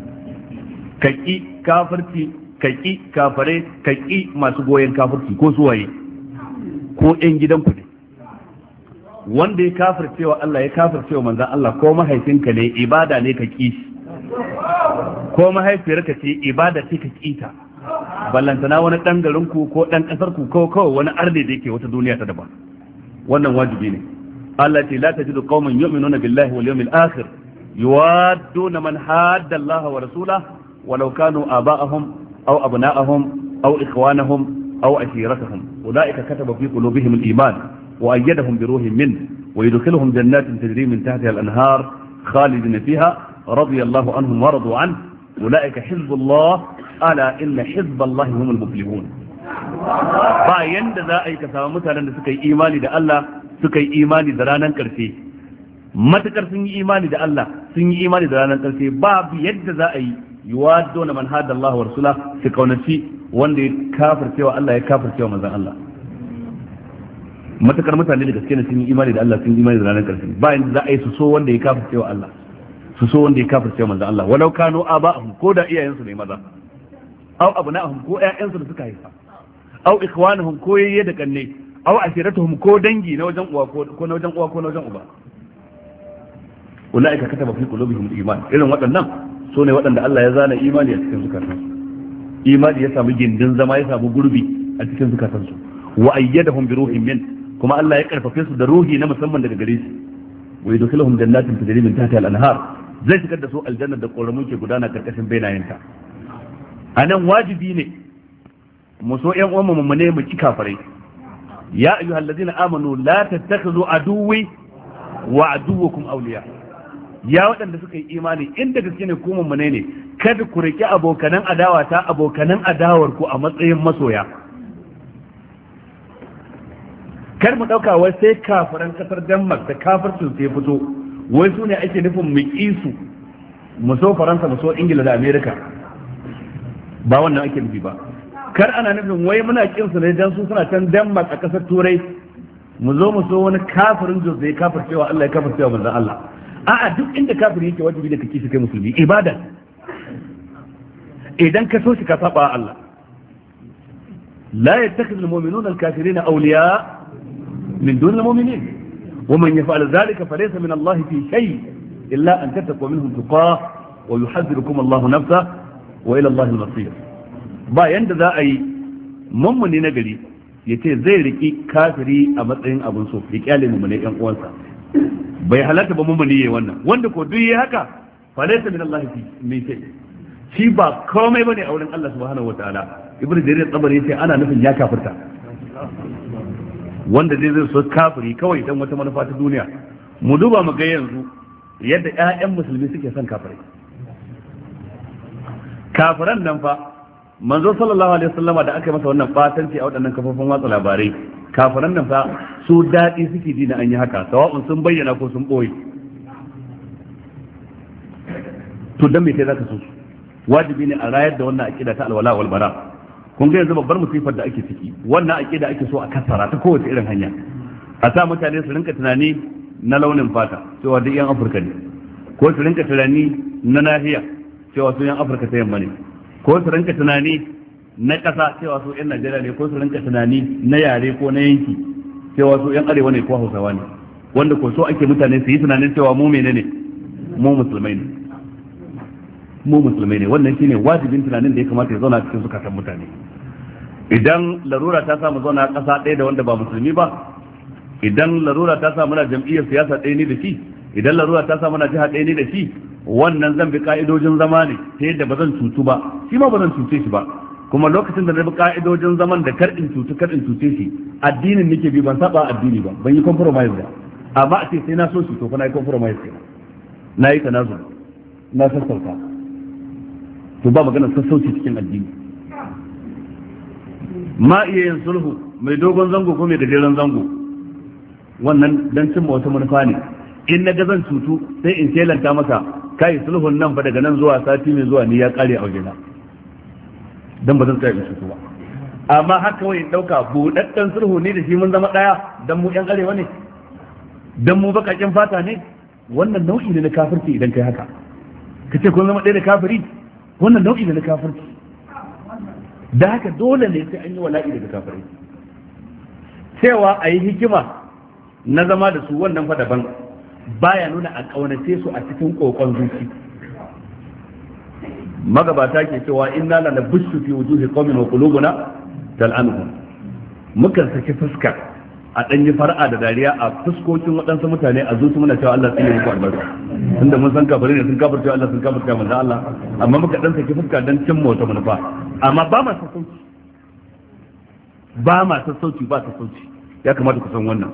A: Kaki kafirci, kaki kafare, kaki masu goyen kafirci ko suwaye ko ƴan gidanku ne. Wanda ya kafircewa Allah ya kafircewa manzon Allah, ko mahaifinka ne ibada ne ka ki shi, ko mahaifiyarka ce ibada ce ka kita, ballantana wani ɗan garinku ko ɗan ƙasarku ko kawai wani arne da yake wata duniya ta daban. Wannan wajibi ne. Allah ce la tajidu qauman yu'minuna billahi wal yawmil akhir yuwadduna man hadda Allah wa rasulahu walau kanu aba'ahum aw abna'ahum aw ikhwanahum aw ashiratahum ulaika kataba fi qulubihim al-iman wa ayyadahum bi ruhin min wa yudkhiluhum jannatin tajri min tahtiha al-anhar khalidina fiha radiyallahu anhum wa radu an ulaika hizbullah ala inna hizballahi humul muflihun. ba yanda za a yi ka samu mutanen da suka yi imani da Allah suka yi imani da ranar karshe matakar sun yi imani da Allah sun yi imani da ranar karshe babu yadda za a yi yuwadduna man hada Allah wa rasula su kaunaci wanda ya kafircewa Allah ya kafircewa manzon Allah matakar mutane da gaske ne sun yi imani da Allah sun yi imani da ranar karshe ba yanda za a yi su so wanda ya kafircewa Allah su so wanda ya kafircewa manzon Allah walau kanu aba'ahum ko da iyayensu ne maza aw abna'ahum ko ƴaƴansu da suka haifa aw ikhwanuhum ko yayye da kanne aw ashiratuhum ko dangi na wajen uwa ko na wajen uwa ko na wajen uba ulaika kataba fi qulubihim iman irin waɗannan so ne waɗanda Allah ya zana imani a cikin zukatansu imani ya samu gindin zama ya samu gurbi a cikin zukatansu wa ayyadahum bi ruhin min kuma Allah ya karfafe su da ruhi na musamman daga gare shi wa yudkhiluhum jannatin tajri min tahtiha al-anhar zai shigar da su aljanna da koramu ke gudana karkashin bainayenta anan wajibi ne mu so ƴan uwan mu ne mu ki kafirai ya ayyuhallazina amanu la tattakhidhu aduwwi wa aduwwakum awliya ya waɗanda suka yi imani inda gaske ne ku mummune ne kada ku riƙe abokanan adawa ta abokanan adawar ku a matsayin masoya kar mu ɗauka wai sai kafiran ƙasar Denmark da kafircin sai fito wai su ne ake nufin mu ƙi su mu so Faransa mu so Ingila da Amerika ba wannan ake nufi ba kar ana nufin wai muna ƙin su ne dan su suna can Denmark a ƙasar Turai mu zo mu so wani kafirin Jos da ya kafircewa Allah ya kafircewa manzon Allah a'a duk inda kafiri yake wajibi da kake shi kai musulmi ibada idan ka so shi ka saba Allah la yattakhidhu almu'minuna alkafirina awliya min dun almu'minin wa man yaf'al dhalika falaysa min Allah fi shay illa an tattaqu minhum tuqah wa yuhadhdhirukum Allah nafsa wa ila Allah al-masir ba yanda za a yi mummuni na gari yace zai riki kafiri a matsayin abun so ya kyale mu ne yan uwansa bai halatta ba mummuni yayi wannan wanda ko duk yayi haka fa laysa min Allah fi min shay shi ba komai bane a wurin Allah subhanahu wataala ibnu jarir tsabari yace ana nufin ya kafirta wanda zai so kafiri kawai dan wata manufa ta duniya mu duba mu ga yanzu yadda ƴaƴan musulmi suke son kafirai kafiran nan fa manzo sallallahu alaihi wasallama da aka yi masa wannan batanci a waɗannan kafofin watsa labarai kafiran nan fa su daɗi suke ji na an yi haka sawa'un sun bayyana ko sun ɓoye to dan me kai zaka so su wajibi ne a rayar da wannan aqida ta alwala wal bara kun ga yanzu babbar musifar da ake ciki wannan aqida ake so a kasara ta kowace irin hanya a sa mutane su rinka tunani na launin fata cewa duk yan Afirka ne ko su rinka tunani na nahiya cewa su yan Afirka ta yamma ne ko su rinka tunani na ƙasa cewa su 'yan Najeriya ne ko su rinka tunani na yare ko na yanki cewa su 'yan arewa ne ko hausawa ne wanda ko so ake mutane su yi tunanin cewa mu menene mu musulmai ne mu musulmai ne wannan shine wajibin tunanin da ya kamata ya zauna cikin zukatan mutane idan larura ta samu zauna ƙasa ɗaya da wanda ba musulmi ba idan larura ta samu na jam'iyyar siyasa ɗaya ne da shi idan larura ta samu na jiha ɗaya ne da shi wannan zan bi ka'idojin zama ne ta yadda ba zan cutu ba shi ma ba zan cuce shi ba kuma lokacin da na bi ka'idojin zaman da kar in cuce shi addinin nake bi ban saba addini ba ban yi compromise ba amma a ce sai na so shi to fa na yi compromise kenan na yi tanazu na sassauta to ba magana sassauci cikin addini ma iya yin sulhu mai dogon zango ko mai gajeren zango wannan dan cimma wata manufa ne in na ga zan cutu sai in shelanta maka kai sulhun nan fa daga nan zuwa sati mai zuwa ni ya kare a wajena dan ba zan tsaya in cutu ba amma haka kawai in dauka budaddan sulhu ne da shi mun zama daya dan mu yan arewa ne dan mu bakakin fata ne wannan nau'i ne na kafirci idan kai haka kace kun zama ɗaya da kafiri wannan nau'i ne na kafirci da haka dole ne sai an yi wala'i daga kafirai cewa a yi hikima na zama da su wannan fa daban baya nuna a kaunace su a cikin kokon zuci magabata ke cewa inna la nabushu fi wujuhi qaumin wa qulubuna tal'anuhum mukan saki fuska a danyi far'a da dariya a fuskokin waɗansu mutane a zuci muna cewa Allah tsine muku albarka tunda mun san kafirai ne sun kafirce Allah sun kafirce manzo Allah amma muka dan saki fuska dan cimma wata manufa amma ba ma sassauci ba sassauci ya kamata ku san wannan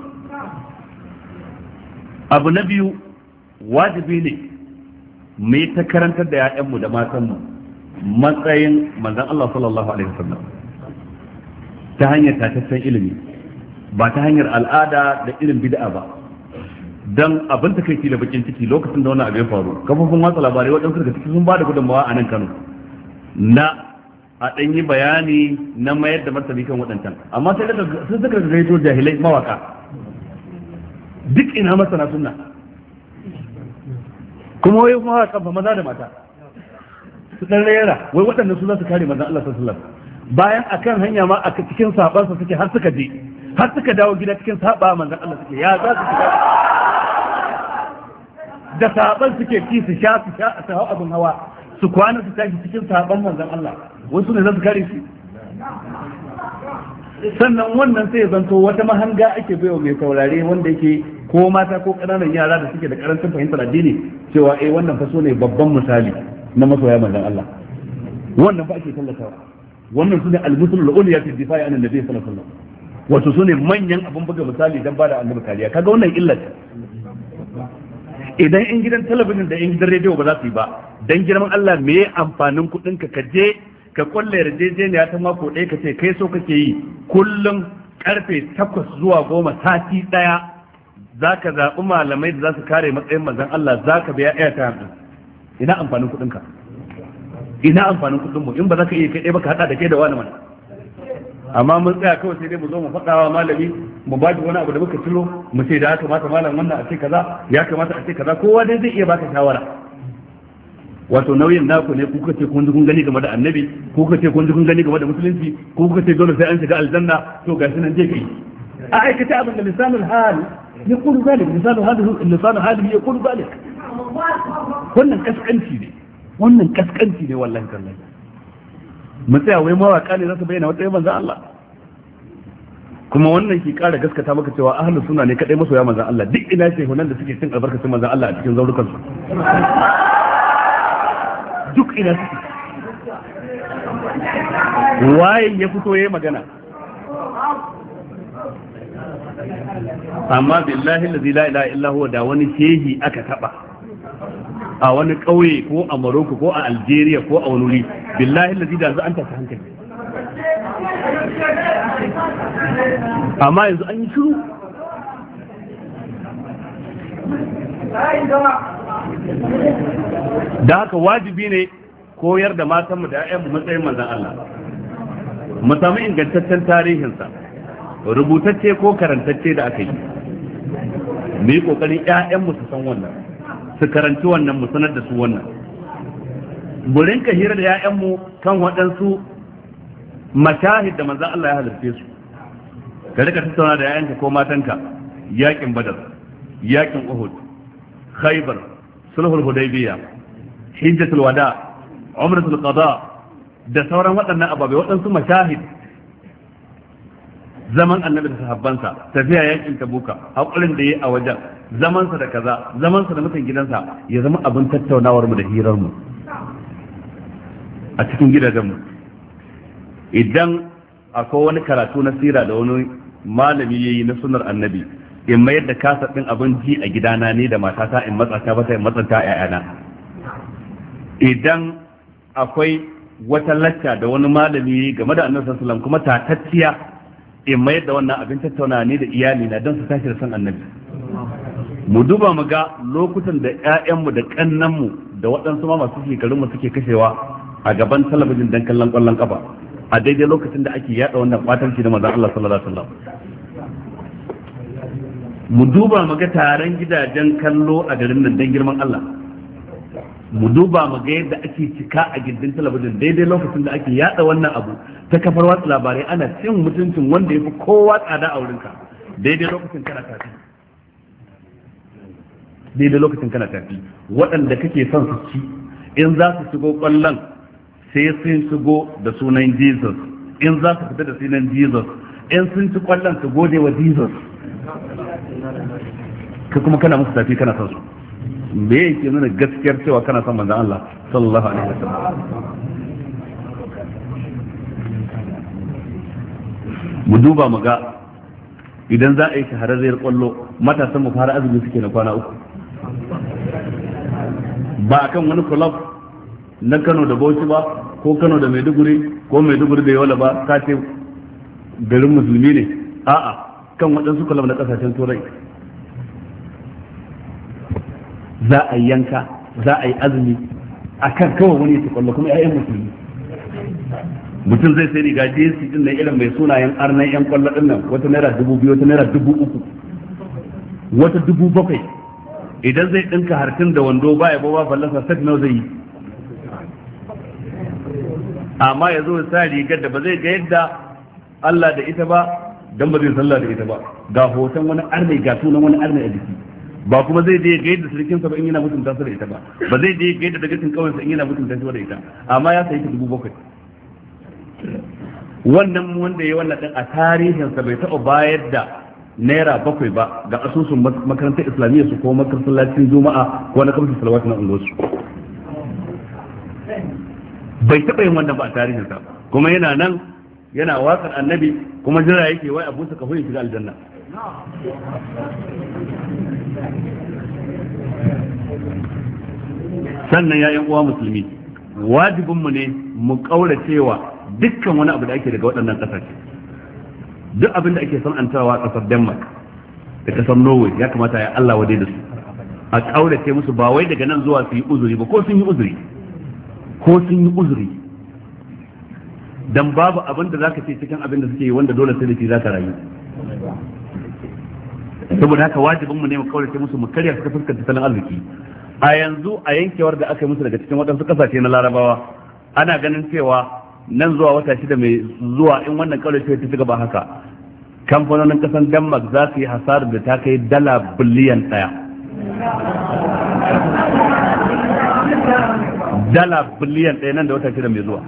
A: abu na biyu wajibi ne mu yi ta karantar da 'ya'yanmu da matanmu matsayin manzon Allah sallallahu alaihi wasallam ta hanyar tataccen ilimi ba ta hanyar al'ada da irin bid'a ba. Dan abin ta kai da bakin ciki lokacin da wannan abin faru kafofin watsa labarai waɗansu daga ciki sun ba da gudunmawa a nan Kano na a ɗan yi bayani na mayar da martani kan waɗancan, amma sai sun suka gaito jahilai mawaka duk ina masana sunna kuma wai mawaka ba maza da mata su ɗan rera wai waɗannan su za su kare manzon Allah sallallahu alaihi wasallam bayan akan hanya ma a cikin sabansa suke har suka dawo gida cikin saba manzon Allah suke ya za su shiga da saban suke ci su sha su hau abin hawa su kwana su tashi cikin saban manzon Allah wasu ne za su kare shi. Sannan wannan sai ya zanto wata mahanga ake baiwa mai saurare wanda yake ko mata ko ƙananan yara da suke da karancin fahimtar addini cewa wannan fa so ne babban misali na masoya manzon Allah, wannan fa ake tallatawa, wannan sune al-musul al-ulya fi difa'i an annabi sallallahu alaihi wasallam, wato sune manyan abun buga misali dan bada annabi kariya. Kaga wannan illa ce. Idan in gidan talabijin da in gidan rediyo ba za su yi ba, dan girman Allah me ya amfanin kudin ka je ka kulle yarjejeniya ta mako ɗaya ka ce kai so kake yi kullum karfe 8 zuwa 10 sati ɗaya za ka zaɓi malamai da za su kare matsayin manzon Allah, za ka biya airtime din. Ina amfanin kudin ka? Ina amfanin kudin mu in ba za ka iya kai ɗaya ba ka haɗa da kai da wani mana. Amma mun tsaya kawai sai dai mu zo mu faɗawa malami mu ba wani abu da muka ciro mu ce da ya kamata malam wannan a ce kaza, ya kamata a ce kaza, kowa dai zai iya baka shawara. Wato nauyin naku ne ku kace kun ji kun gani game da annabi, ku kace kun ji kun gani game da musulunci, ku kace dole sai an shiga aljanna, to gashi nan je kai a aikata abin da lisanul hal ya kullu zalik, lisanul hal ya kullu zalik. Wannan kaskanci ne wallahi kallahi. Mu tsaya wai mawaka ne za su bayyana matsayin manzon Allah, kuma wannan ke kara gaskata maka cewa ahlus sunna ne kadai masoya manzon Allah. Duk ina ce hunan da suke cin albarkacin manzon Allah a cikin zaurukan su, duk ina suke. Waye ya fito yayi magana? Amma billahi allazi la ilaha illa huwa da wani shehi aka taba a wani ƙauye ko a Morocco ko a Algeria ko a wani wuri, billahi allazi da an tafi hankali. Amma yanzu an yi shiru. Da haka wajibi ne koyar da matanmu da 'ya'yanmu matsayin manzon Allah, mu samu ingantaccen tarihinsa rubutacce ko karantacce da aka yi, mu yi kokarin 'ya'yanmu su san wannan, su karanci wannan, mu sanar da su wannan. Mu rinka hira da 'ya'yanmu kan waɗansu mashahid da manzon Allah ya halarce su. Ka rika tattauna da 'ya'yanka ko matanka yakin Badar, yakin Uhud, Khaybar, sulhul Hudaybiyah, hijjatul wada, umratul qada da sauran waɗannan ababai, waɗansu mashahid, zaman annabi da sahabbansa, tafiya yakin Tabuka, hakurin da yayi a wajen, zamansa da kaza, zamansa da mutan gidansa, ya zama abin tattaunawar mu da hirar mu a cikin gidajen mu. Idan akwai wani karatu na sira da wani malami yayi na sunnar annabi, in mayar da kasa din abin ji a gidana ne da matata, in matsata bata, in matsanta ƴaƴana. Idan akwai wata lacca da wani malami game da annabi sallallahu alaihi wasallam kuma tatacciya, in mayar da wannan abin tattauna ne da iyali na don su tashi da san annabi. Mu duba mu ga lokutan da ƴaƴanmu da kannanmu da waɗansu ma masu shekarun mu suke kashewa a gaban talabijin dan kallon ƙwallon kafa a daidai lokacin da ake yada wannan kwatanci da manzon Allah sallallahu alaihi wasallam. Mu duba mu ga taron gidajen kallo a garin nan dan girman Allah. Mu duba mu ga yadda ake cika a gindin talabijin daidai lokacin da ake yada wannan abu ta kafar watsa labarai, ana cin mutuncin wanda ya fi kowa tsada a wurinka daidai lokacin kana tafi. Daidai lokacin kana tafi waɗanda kake son su ci, in za su shigo ƙwallon sai sun shigo da sunan Jesus, in za su fita da sunan Jesus, in sun ci ƙwallon su gode wa Jesus, ka kuma kana musu tafi kana son su. Me yake nuna gaskiyar cewa kana son manzon Allah sallallahu alaihi wasallam? Mu duba mu ga idan za a yi shahararriyar kwallo, matasan mu fara azumi suke na kwana 3 ba akan wani club na Kano da Bauchi ba, ko Kano da Maiduguri, ko Maiduguri da Yola ba, ka ce garin musulmi ne a'a kan waɗansu kalam na ƙasashen turai za a yanka za a yi azumi a kan kawai wani ya kwallo kuma 'ya'yan musulmi mutum zai sai riga jinsi din na irin mai sunayen arnan 'yan kwallo din nan wata naira 2,000 wata naira 3,000 wata 7,000 idan zai ɗinka hartin da wando baya ba fallasa sai nawa zai yi amma ya zo ya sa rigar da ba zai ga yadda Allah da ita ba dan ba zai sallah da ita ba ga hoton wani arne ga sunan wani arne a jiki ba kuma zai je ga yadda surikin sa ba in yana mutunta su da ita ba ba zai je ga yadda dagacin kawai sa in yana mutunta su da ita amma ya sayi ta 7,000 wannan wanda ya wannan din a tarihin sa bai taɓa bayar da naira 7 ba ga asusun makarantar islamiyya su ko masallacin juma'a ko na kamar salawatu na unguwarsu bai taɓa yin wannan ba a tarihin sa kuma yana nan yana watsar annabi kuma jira yake wai abu sa kafin shiga aljanna sannan ya yan uwa musulmi wajibinmu ne mu kauracewa dukkan wani abu da ake daga waɗannan ƙasashe duk abin da ake san'antawa a ƙasar Denmark da ƙasar Norway ya kamata ya Allah wadai da su a kaurace musu ba wai daga nan zuwa su yi uzuri ba ko sun yi uzuri dan babu abin da zaka ce cikin abin da suke yi wanda dole sai da shi zaka rayu saboda haka wajibin mu ne mu kaurace musu mu karya suka fuskanta tattalin arziki a yanzu a yankewar da aka yi musu daga cikin waɗansu ƙasashe na Larabawa ana ganin cewa nan zuwa wata 6 mai zuwa in wannan kaurace ta ci gaba haka kamfanonin ƙasar Denmark za su yi hasarar da ta kai $1 biliyan $1 biliyan nan da wata 6 mai zuwa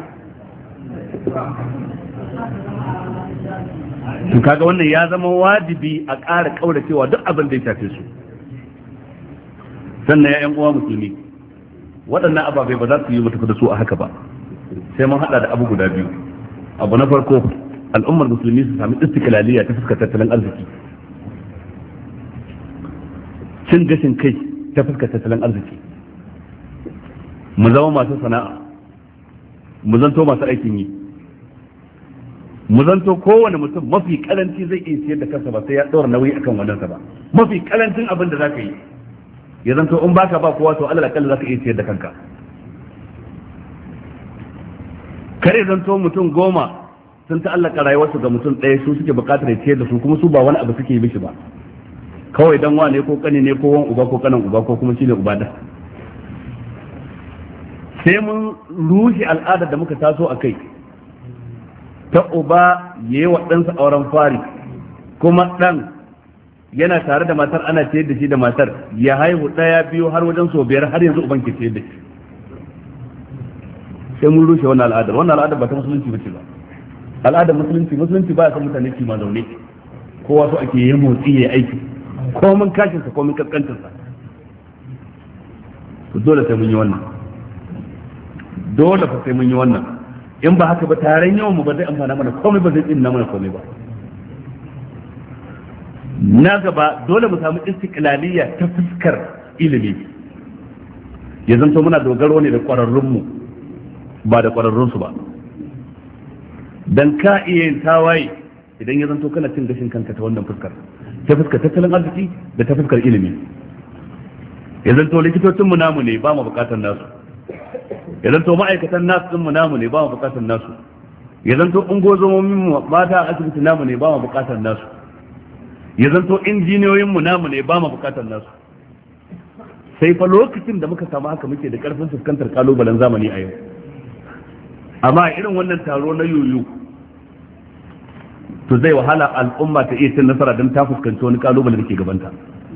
A: to kaga wannan ya zama wajibi a ƙara kauracewa duk abin da ya shafe su sannan ya 'yan uwa musulmi waɗannan ababai ba za su yi mutu da su a haka ba sai mun hada da abu guda biyu abu na farko al'ummar musulmi su sami istiklaliya ta fuskar tattalin arziki cin gashin kai ta fuskar tattalin arziki mu zama masu sana'a mu zanto masu aikin yi mu zanto kowane mutum mafi karanci zai iya siyar da kansa ba sai ya ɗora nauyi akan wadansa ba mafi karancin abin da zaka yi ya zanto in baka ba kowa to alal akalla zaka iya siyar da kanka kare zanto mutum 10 sun ta'allaka rayuwarsu ga mutum ɗaya su suke buƙatar ya ciyar da su kuma su ba wani abu suke yi mishi ba kawai dan wane ko kane ne ko wan uba ko kanan uba ko kuma shine uba da sai mun rushe al'adar da muka taso a kai ta uba ya yi wa ɗansa auren fari kuma ɗan yana tare da matar ana ciyar da shi da matar ya haihu 1 2 har wajen so 5 har yanzu uban ke ciyar da shi sai mun rushe wannan al'adar ba ta musulunci ba ce ba al'adar musulunci ba ya san mutane kima zaune kowa so ake yi motsi ya aiki ko mun kashinsa ko mun kaskantarsa dole sai mun yi wannan dole fa sai mun yi wannan in ba haka ba taron yawan mu ba zai amfana mana komai ba zai tsinna mana komai ba na gaba dole mu samu istiqlaliyya ta fuskar ilimi ya zanto muna dogaro ne da kwararrunmu ba da kwararrunsu ba dan ka iya yin tawaye idan ya zanto kana cin gashin kanka ta wannan fuskar ta fuskar tattalin arziki da ta fuskar ilimi ya zanto likitocinmu namu ne ba mu bukatar nasu ya zanto ma'aikatan nasu mu namu ne ba mu bukatar nasu ya zanto ungozomomin mu mata a asibiti namu ne ba mu bukatar nasu ya zanto injiniyoyin mu namu ne ba mu bukatar nasu sai fa lokacin da muka samu haka muke da karfin fuskantar kalubalen zamani a yau amma irin wannan taro na yoyo to zai wahala al'umma ta iya cin nasara don ta fuskanci wani kalubale da ke gabanta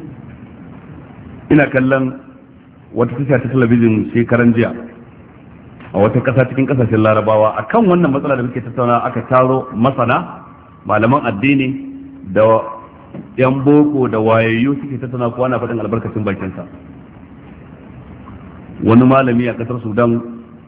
A: ina kallon wata tasha ta talabijin shekaran jiya a wata ƙasa cikin ƙasashen larabawa akan wannan matsala da muke tattauna aka taro masana malaman addini da yan boko da wayayyu suke tattauna kowa na faɗin albarkacin bakinsa wani malami a ƙasar sudan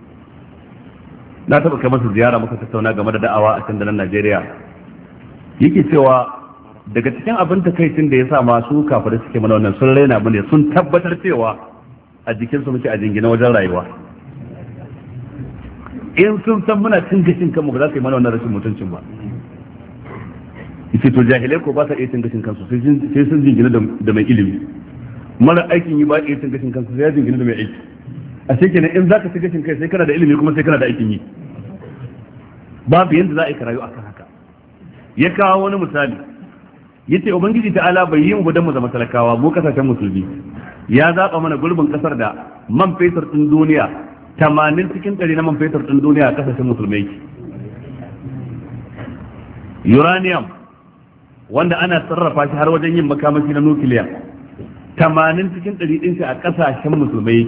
A: na taɓa kai masa ziyara muka tattauna game da da'awa a can da nan najeriya yake cewa daga cikin abin takaicin da ya sa masu kafirai suke mana wannan sun raina mu ne sun tabbatar cewa a jikinsu muke a jingina wajen rayuwa in sun san muna cin gashin kanmu ba za su yi mana wannan rashin mutuncin ba yace to jahilai ko ba sa iya cin gashin kansu sai sun jingina da mai ilimi, mara aikin yi ba iya cin gashin kansu sai ya jingina da mai aiki. a shi kenan in zaka ci gashin kai sai kana da ilimi kuma sai kana da aikin yi, babu yanda za a yi karayu akan haka. Ya kawo wani misali yace ubangiji ta'ala bai yi mu dan mu zama talakawa mu kasashen musulmi, ya zaba mana gurbin kasar da man fetur din duniya 80 cikin 100 na man fetur din duniya a kasashen musulmai. Uranium wanda ana sarrafa shi har wajen yin makamashi na nukiliya 80 cikin 100 din shi a kasashen musulmai.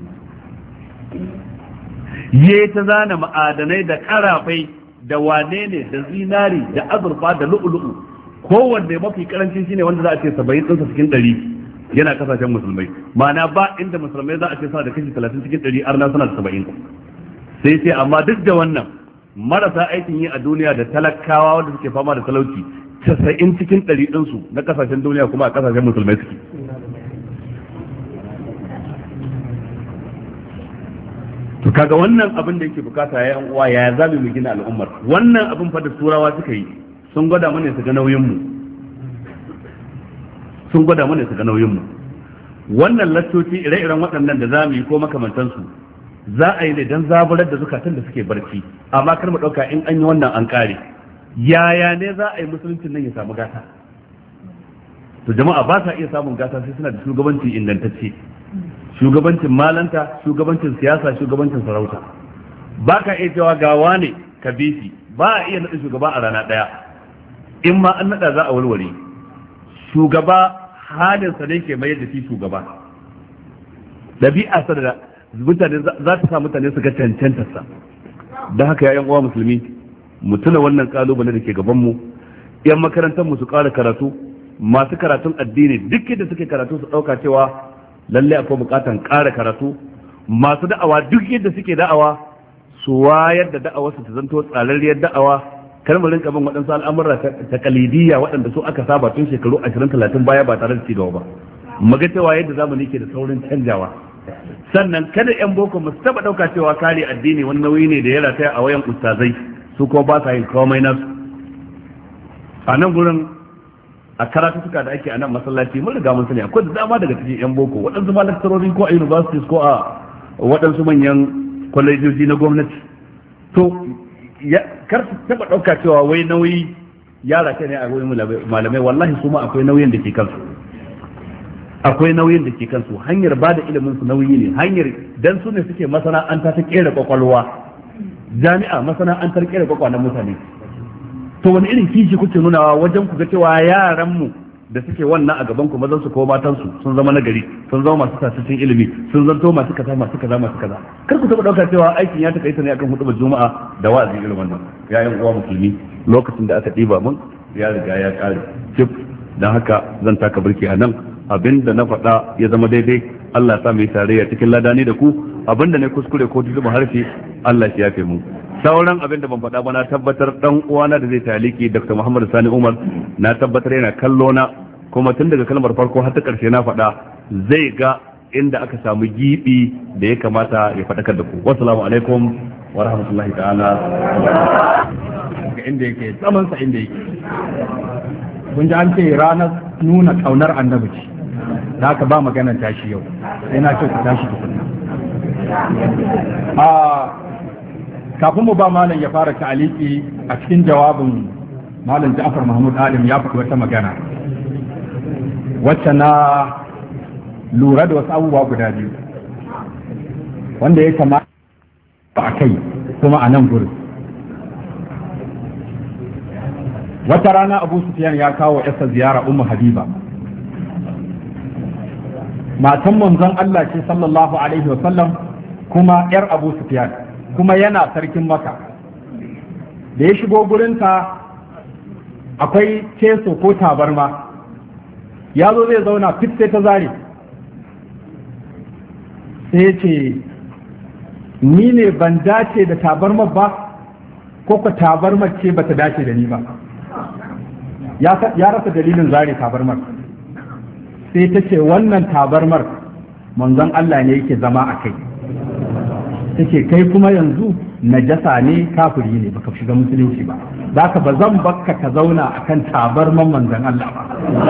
A: Ye ta zana ma'adanai da karafai da wane ne da zinari da azurfa da lu'ulu'u, kowanne mafi karanci shine wanda za a ce 70 ɗinsa cikin 100 yana kasashen musulmai. Ma'ana ba inda musulmai za a ce suna da kashi 30 cikin 100 arna suna da 70. sai sai amma duk da wannan marasa aikin yi a duniya da talakawa wanda suke fama da talauci 90 cikin 100 ɗinsu na kasashen duniya kuma a kasashen musulmai suke. To kaga wannan abin da yake bukata ya yan uwa ya zamu mu gina al'ummar. Wannan abin fa da turawa suka yi sun gwada mana su ga nauyin mu. Sun gwada mana su ga nauyin mu. Wannan lattoci ire-iren waɗannan da zamu yi ko makamantan su za a yi ne dan zaburar da zukatan da suke barci, amma kar mu dauka in an yi wannan an kare. Yaya ne za a yi musuluncin nan ya samu gata? To jama'a ba sa iya samun gata sai suna da shugabanci ingantacce. Shugabancin malanta, shugabancin siyasa, shugabancin sarauta. Ba ka iya cewa gawa ne ka bi shi, ba a iya naɗa shugaba a rana ɗaya. In ma an naɗa za a warware. Shugaba halinsa ne ke mayar da shi shugaba. Ɗabi'a sa da mutane za ta sa mutane su ga cancantarsa. Don haka ya uwa musulmi, mu tuna wannan kalubale da ke gabanmu. 'Yan makarantar mu su ƙara karatu, masu karatun addini duk yadda suke karatu su ɗauka cewa lallai akwai bukatan ƙara karatu. Masu da'awa duk yadda suke da'awa su wayar da da'awa su ta zanto tsararriyar da'awa, kar mu rinka bin waɗansu al'amura ta kalidiyya waɗanda su aka saba tun shekaru 20-30 baya ba tare da cigaba ba. Mu ga cewa yadda zamani ke da saurin canjawa. Sannan kada 'yan boko mu taba ɗauka cewa kare addini wani nauyi ne da ya rataya a wayan ustazai, su kuma ba sa yin komai nasu. A nan gurin a karatuka da ake a nan masallaci mun riga mun sani akwai da dama daga cikin 'yan boko, waɗansu ma lakcarori ko a universities ko a waɗansu manyan kwalejoji na gwamnati. To kar su taɓa ɗauka cewa wai nauyi yara ce ne a wurin malamai, wallahi su ma akwai nauyin da ke kansu. Akwai nauyin da ke kansu, hanyar ba da ilimin su nauyi ne, hanyar dan su ne suke masana'anta ta kera kwakwalwa, jami'a masana'antar kera kwakwalen mutane. To wani irin kishi kuke nunawa wajen ku ga cewa yaranmu da suke wannan a gaban ku, mazan su ko matan su sun zama nagari, sun zama masu tasirin ilimi, sun zanto masu kaza masu kaza masu kaza. Kar ku taba dauka cewa aikin ya takaita ne akan hudubar juma'a da wa'azi irin wannan. Yayin uwa musulmi, lokacin da aka diba mun ya riga ya kare cif, dan haka zan taka birki a nan. Abinda na faɗa ya zama daidai, Allah ya sa mai tarayya cikin ladani da ku. Abinda ne kuskure ko tuba harshe, Allah ya yafe mu. Sauran abin da ban faɗa ba na tabbatar dan uwana da zai taliki Dr. Muhammad Sani Umar, na tabbatar yana kallo na, kuma tun daga kalmar farko har ta ƙarshe na faɗa zai ga inda aka samu gibi da ya kamata ya faɗakar da ku. Wassalamu alaikum wa rahmatullahi ta'ala. Ga inda yake tsaman sa inda yake. Kun ji an ce ranar nuna kaunar annabi ce, da haka ba maganar tashi yau, sai na ce ku tashi tukunna. Kafin mu ba malam ya fara ta'aliki, a cikin jawabin malam Ja'far Mahmud Alim ya faɗi wata magana wacce na lura da wasu abubuwa guda biyu wanda ya kamata a kai kuma a nan gurin. Wata rana Abu Sufyan ya kawo yasa ziyara Ummu Habiba, matan manzon Allah ce sallallahu alaihi wa sallam, kuma yar Abu Sufyan, kuma yana sarkin Makka. Da ya shigo gurinta akwai keso ko tabarma, ya zo zai zauna fit sai ta zare, sai ce ni ne ban dace da tabarmar ba ko ka tabarmar ce bata dace da ni ba. Ya rasa dalilin zare tabarmar, sai ta ce wannan tabarmar manzon Allah ne yake zama a kai.
B: take kai kuma yanzu najasa ne kafiri ne baka shiga musulunci ba zaka ba zan bakka ka zauna akan tabarman manzon Allah ba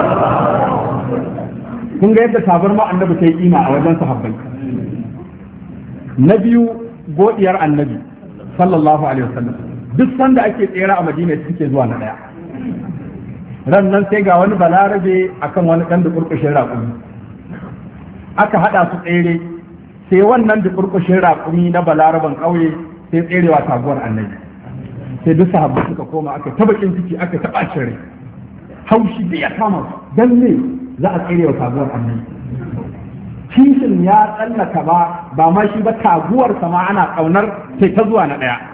B: kun ga yadda tabarman annabi ta yi kima a wajen sahabbai. Na biyu godiyar annabi sallallahu alaihi wasallam duk sanda ake tsere a Madina suke zuwa na daya ran nan sai ga wani balarabe akan wani dan da kurkushin raƙumi aka hada su tsere sai wannan da kurkushin raƙumi na balaraban ƙauye sai tserewa taguwar annabi sai duk sahabbai suka koma aka ta bakin ciki aka ta bacin rai haushi da ya kama dan ne za a tserewa taguwar annabi kishin ya tsallaka ba ma shi ba taguwar sama ana kaunar sai ta zuwa na daya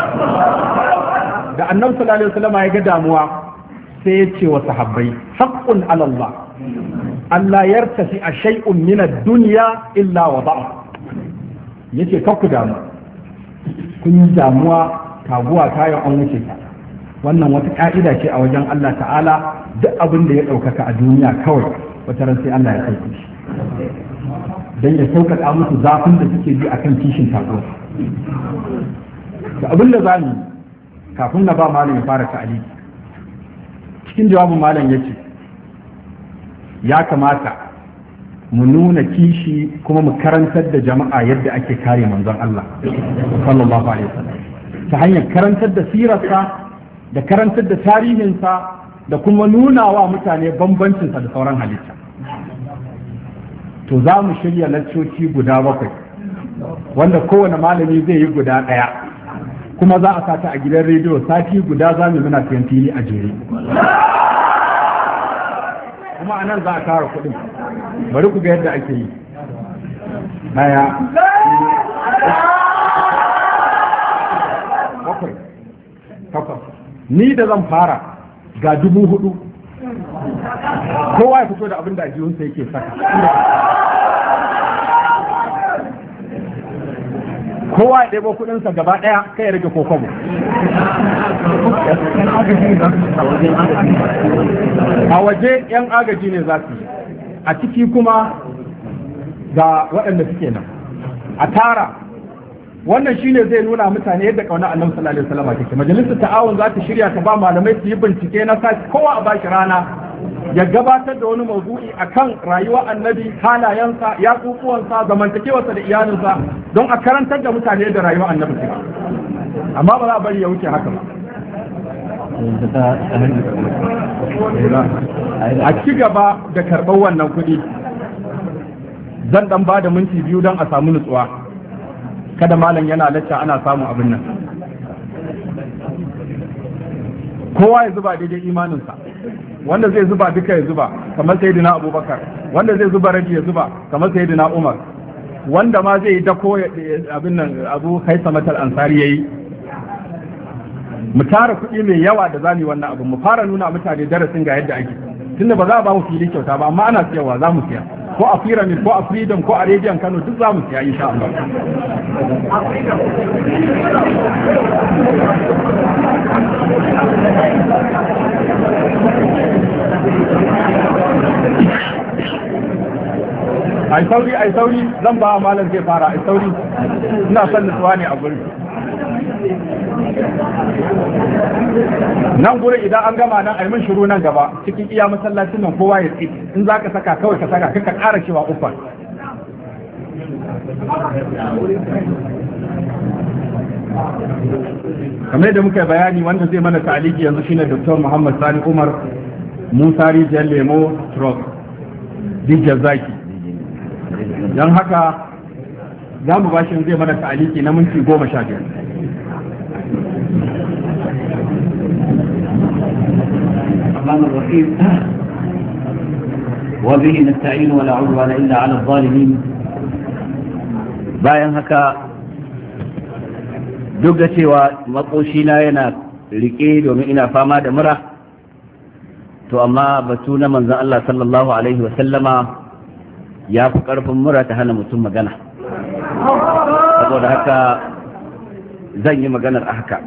B: da annabi sallallahu alaihi wasallam ya ga damuwa sai ya ce wa sahabbai haqqun ala Allah Allah yartafi a shay'un min ad-dunya illa wada'a yace kakku damu kun yi damuwa taguwa kayan an wuce ta wannan wata ka'ida ce a wajen Allah ta'ala duk abin da ya ɗaukaka a duniya kawai wata ran sai Allah ya sauke shi dan ya sauƙaƙa musu zafin da suke ji akan kishin taguwa da abin da zamu kafin na ba malam ya fara ta'aliki cikin jawabin malam yace ya kamata mu nuna kishi kuma mu karantar da jama'a yadda ake kare manzon Allah sallallahu alaihi wasallam ta hanyar karantar da sirarsa da karantar da tarihinsa da kuma nuna wa mutane bambancinsa da sauran halitta to za mu shirya laccoci guda 7 wanda kowane malami zai yi guda 1 kuma za a sata a gidan rediyo sati guda za mu muna siyan fili a jere kuma a nan za a tara kuɗin bari ku ga yadda ake yi daya 7 ni da zan fara ga 4,000 kowa ya fito da abin da ajiyunsa yake saka kowa ya ɗebo kuɗinsa gaba ɗaya kai ya rage kokobo a waje 'yan agaji ne za su yi a ciki kuma ga waɗanda suke nan a tara wannan shine zai nuna mutane yadda kauna annabi sallallahu alaihi wasallam take majalisar ta'awun za ta shirya ta ba malamai su yi bincike na sati kowa a bashi rana ya gabatar da wani mawdu'i akan rayuwar annabi halayensa yaƙuƙuwansa zamantakewarsa da iyalinsa don a karantar da mutane da rayuwar annabi take amma ba za a bari ya wuce haka ba a ci gaba da karɓar wannan kuɗi zan dan ba da minti 2 don a samu nutsuwa kada malam yana lacca ana samun abin nan kowa ya zuba daidai imaninsa wanda zai zuba duka ya zuba kamar sayyidina abubakar wanda zai zuba rabi ya zuba kamar sayyidina umar wanda ma zai yi dako abin nan abu haisamatal ansari yayi mu tara kuɗi mai yawa da zamu yi wannan abu mu fara nuna mutane darasin ga yadda ake tunda ba za a ba mu fili kyauta ba amma ana siyarwa za mu siya ko a pyramid ko a freedom ko a rediyon kano duk za mu siya insha Allah ai sauri zan ba malam zai fara ai sauri ina son nutsuwa ne a gurin nan gurin idan an gama nan a yi min shiru nan gaba cikin iya masallacin nan kowa ya tsi in za ka saka kawai ka saka ka ƙara cewa uffan kamar yadda muka bayani wanda zai mana ta'aliki yanzu shine Dr. Muhammad Sani Umar Musa Rijiyar Lemo Trust Dijjar Zaki don haka za mu bashi zai mana ta'aliki na minti 15
C: الرحمن الرحيم وبه نستعين ولا عدوان إلا على الظالمين bayan haka duk da cewa makoshina yana rike domin ina fama da mura to amma batu na manzon Allah sallallahu alaihi wa sallama ya fi karfin mura ta hana mutum magana saboda haka zan yi maganar a haka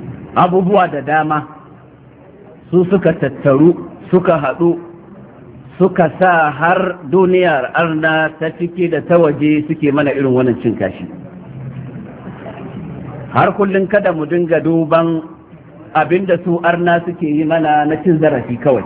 C: abubuwa da dama su suka tattaru suka haɗu suka sa har duniyar arna ta ciki da ta waje suke mana irin wannan cin kashi. Har kullum kada mu dinga duban abinda su arna suke yi mana na cin zarafi kawai.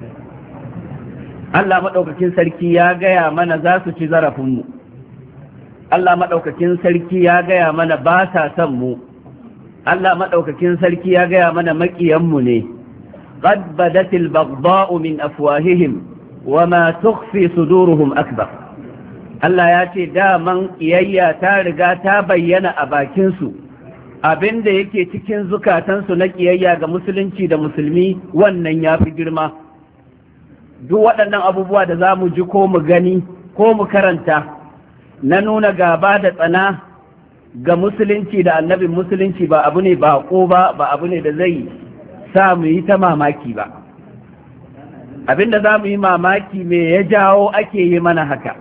C: Allah maɗaukakin sarki ya gaya mana za su ci zarafinmu. Allah maɗaukakin sarki ya gaya mana ba sa son mu. Allah maɗaukakin sarki ya gaya mana maƙiyanmu ne. qad badatil baghdha'u min afwahihim wa ma tukhfi suduruhum akbar. Allah ya ce daman iyayya ta riga ta bayyana a bakinsu, abinda yake cikin zukatansu na ƙiyayya ga musulunci da musulmi wannan ya fi girma. Duk waɗannan abubuwa da za mu ji ko mu gani ko mu karanta na nuna gaba da tsana ga musulunci da annabin musulunci ba abu ne baƙo ba, ba abu ne da zai sa mu yi ta mamaki ba. Abinda za mu yi mamaki me ya jawo ake yi mana haka.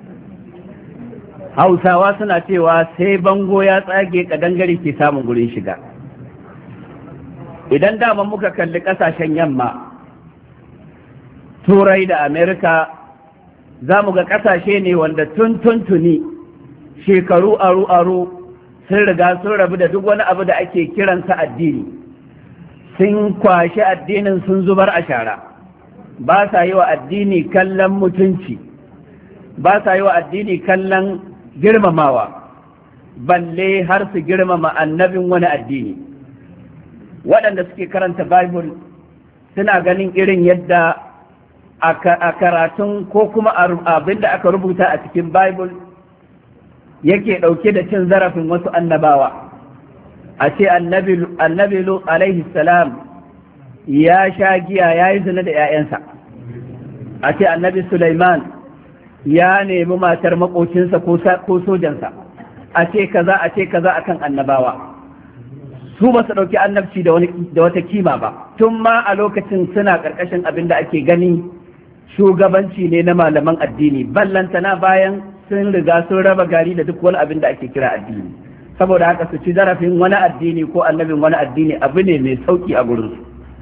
C: Hausawa suna cewa sai bango ya tsage kadangare ke samun gurin shiga. Idan dama muka kalli ƙasashen yamma, Turai da Amerika, za mu ga ƙasashe ne wanda tuntuni shekaru aru-aru sun riga sun rabu da duk wani abu da ake kiransa addini. Sun kwashi addinin sun zubar a shara, ba sa yi wa addini kallon mutunci, ba sa yi wa addini kallon girmamawa, balle har su girmama annabin wani addini. Waɗanda suke karanta Bible suna ganin irin yadda a karatun ko kuma abin da aka rubuta a cikin Bible yake ɗauke da cin zarafin wasu annabawa. A ce annabi Lut alaihi salam ya sha giya ya yi zina da 'ya'yansa. A ce annabi Sulaiman ya nemi matar makocinsa ko sojansa. A ce kaza akan annabawa. Su ba su ɗauki annabci da wata kima ba, tun ma a lokacin suna ƙarƙashin abin da ake gani shugabanci ne na malaman addini, ballantana bayan sun riga sun raba gari da duk wani abin da ake kira addini. Saboda haka su ci zarafin wani addini ko annabin wani addini abu ne mai sauki a gurinsu.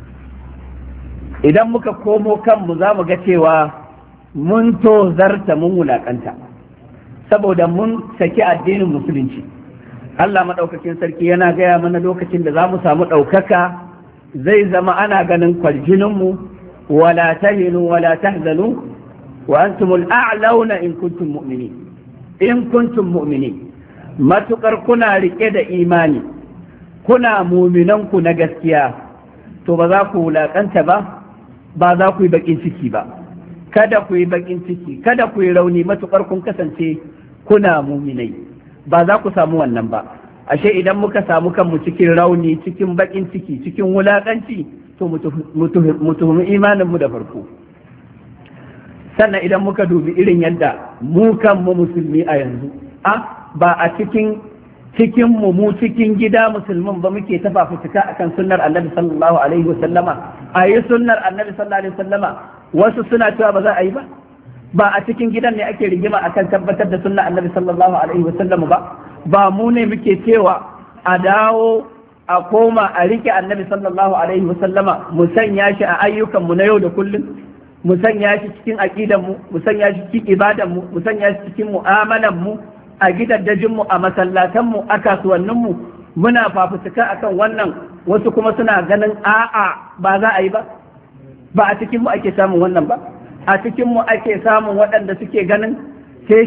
C: Idan muka komo kanmu za mu ga cewa mun tozarta mun wulaƙanta, saboda mun saki addinin musulunci. Allah maɗaukakin sarki yana gaya mana lokacin da za mu samu ɗaukaka zai zama ana ganin kwarjininmu, wala tahinu wala tahzanu wa antumul a'launa in kuntum mu'minin. Matukar kuna rike da imani, kuna muminanku na gaskiya, to ba za ku wulaƙanta ba, ba za ku yi baƙin ciki ba. Kada ku yi baƙin ciki, kada ku yi rauni, matukar kun kasance kuna muminai, ba za ku samu wannan ba. Ashe idan muka samu kanmu cikin rauni, cikin baƙin ciki, cikin wulaƙanci, to mu tuhumi imaninmu da farko. Sannan idan muka dubi irin yadda mu kanmu musulmi a yanzu, ba a cikin mu cikin gida musulmin ba muke ta fafutuka akan sunnar annabi sallallahu alaihi wasallama, a yi sunnar annabi sallallahu alaihi wasallama, wasu suna cewa ba za a yi ba. Ba a cikin gidan ne ake rigima akan tabbatar da sunnar annabi sallallahu alaihi wasallama ba mu ne muke cewa a dawo a koma a rike annabi sallallahu alaihi wasallama, mu sanya shi a ayyukanmu na yau da kullum, mu sanya shi cikin aqidanmu, mu sanya shi cikin ibadanmu, mu sanya shi cikin mu'amalanmu, a gidaddajinmu, a masallatanmu, a kasuwanninmu. Muna fafutuka akan wannan, wasu kuma suna ganin a'a ba za a yi ba. Ba a cikinmu ake samun wannan ba, a cikinmu ake samun waɗanda suke ganin sai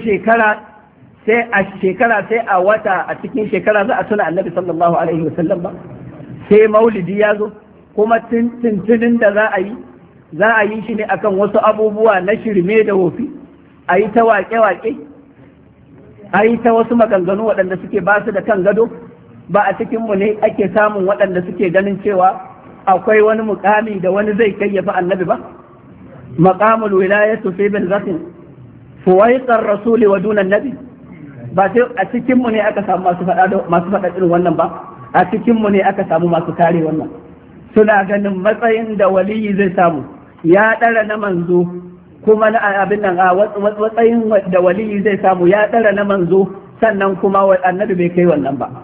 C: a wata a cikin shekara za a tuna annabi sallallahu alaihi wasallam ba, sai maulidi ya zo, kuma tuntunin da za a yi shi ne akan wasu abubuwa na shirme da wofi, a yi ta waƙe-waƙe, a yi ta wasu maganganu waɗanda suke ba su da kan gado. Ba a cikinmu ne ake samun waɗanda suke ganin cewa akwai wani mukami da wani zai kayyafa annabi ba. Maqamul wilayatu fi bilzatin fuwaiqar rasuli wa dunan nabi. Ba sai a cikinmu ne aka samu masu faɗa irin wannan ba, a cikinmu ne aka samu masu kare wannan. Suna ganin matsayin da waliyi zai samu ya ɗara na manzo, kuma na abin nan a matsayin da waliyi zai samu ya ɗara na manzo, sannan kuma annabi bai kai wannan ba.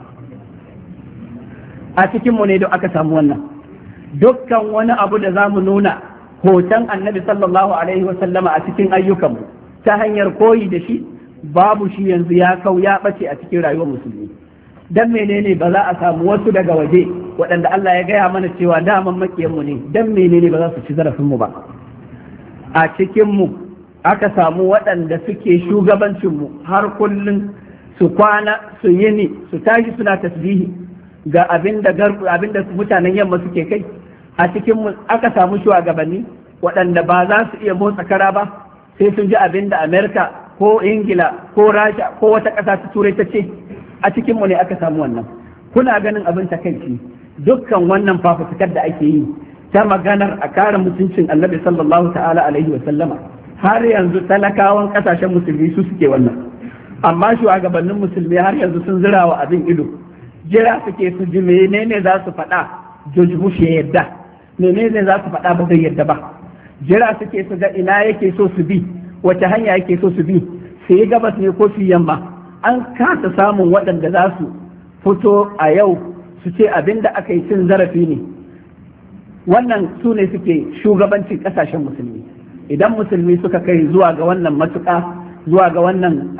C: A cikinmu ne da aka samu wannan. Dukkan wani abu da za mu nuna hoton annabi sallallahu alaihi wasallama a cikin ayyukanmu ta hanyar koyi da shi, babu shi yanzu ya kau ya ɓace a cikin rayuwar musulmi. Dan menene ba za a samu wasu daga waje waɗanda Allah ya gaya mana cewa daman makiyanmu ne, dan menene ba za su ci zarafinmu ba? A cikinmu aka samu waɗanda suke shugabancinmu har kullum su kwana su yini su tashi suna tasbihi ga abinda mutanen yamma suke kai. A cikinmu aka samu shugabanni waɗanda ba za su iya motsa kara ba sai sun ji abinda Amerika ko Ingila ko Rasha ko wata ƙasa ta Turai ta ce. A cikinmu ne aka samu wannan. Kuna ganin abin takaici, dukkan wannan fafutukar da ake yi ta maganar a kare mutuncin annabi sallallahu ta'ala alaihi wa sallama, har yanzu talakawan kasashen musulmi su suke wannan, amma shugabannin musulmi har yanzu sun zira wa abin ido, jira suke su ji menene za su faɗa George Bush ya yadda, menene za su faɗa ba zai yadda ba, jira suke su ga ina yake so su bi, wace hanya yake so su bi, su yi gabas ne ko su yamma. An kasa samun waɗanda za su fito a yau su ce abin da aka yi cin zarafi ne. Wannan su ne suke shugabancin ƙasashen musulmi. Idan musulmi suka kai zuwa ga wannan matuƙa, zuwa ga wannan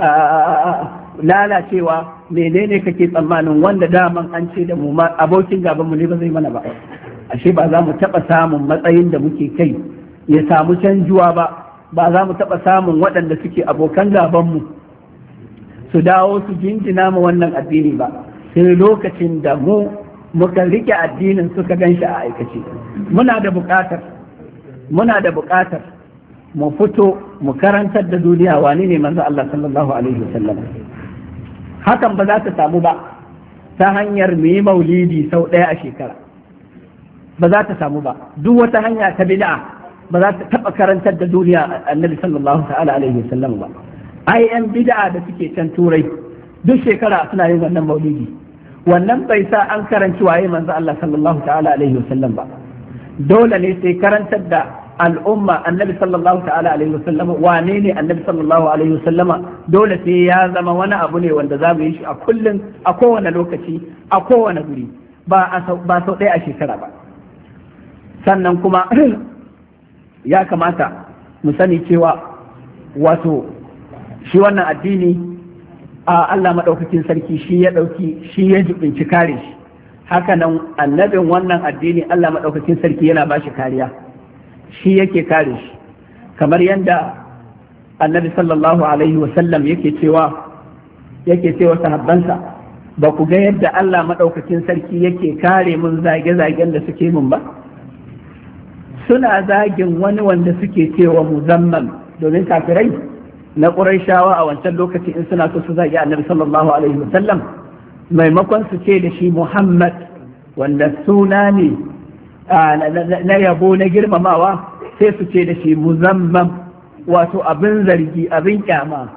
C: lalacewa, menene kake tsammanin wanda daman an ce da mu abokin gabanmu ne ba zai mana ba? Ashe ba za mu taɓa samun matsayin da muke kai ya samu canjuwa ba za mu taɓa samun waɗanda suke abokan gabanmu su dawo su jinjina mu wannan addini ba, sai lokacin da muka rike addinin suka gan shi a aikace. Muna da buƙatar mu fito mu karantar da duniya wane ne manzo Allah sallallahu alaihi wasallam. Hakan ba za ta samu ba ta hanyar mu yi maulidi sau ɗaya a shekara, ba za ta samu ba. Duk wata hanya ta bid'a ba za ta taɓa karantar da duniya annabi sallallahu ta'ala alaihi wasallam ba. Ai yan bid'a da suke can turai duk shekara suna yin wannan maulidi, wannan bai sa an karanci waye manzo Allah sallallahu ta'ala alaihi wasallam ba. Dole ne sai karantar da al'umma annabi sallallahu ta'ala alaihi wasallam wane ne annabi sallallahu alaihi wasallama, dole sai ya zama wani abu ne wanda za mu yi shi a kullum, a kowane lokaci, a kowane guri, ba sau ɗaya a shekara ba. Sannan kuma ya kamata mu sani cewa wato shi wannan addini a Allah maɗaukakin sarki shi ya jibinci kare shi. Haka nan annabin wannan addini Allah maɗaukakin sarki yana ba shi kariya, shi yake kare shi, kamar yadda annabi sallallahu alaihi wasallam yake cewa sahabbansa, ba ku ga yadda Allah maɗaukakin sarki yake kare mun zage-zagen da suke mun ba? Suna zagin wani wanda suke cewa muzamman, domin kafirai na Qurayshawa a wancan lokaci in suna so su zagi annabi sallallahu alaihi wasallam, maimakon su ce da shi Muhammad, wanda suna ne na yabo na girmamawa, sai su ce da shi muzammam, wato abin zargi, abin kyama.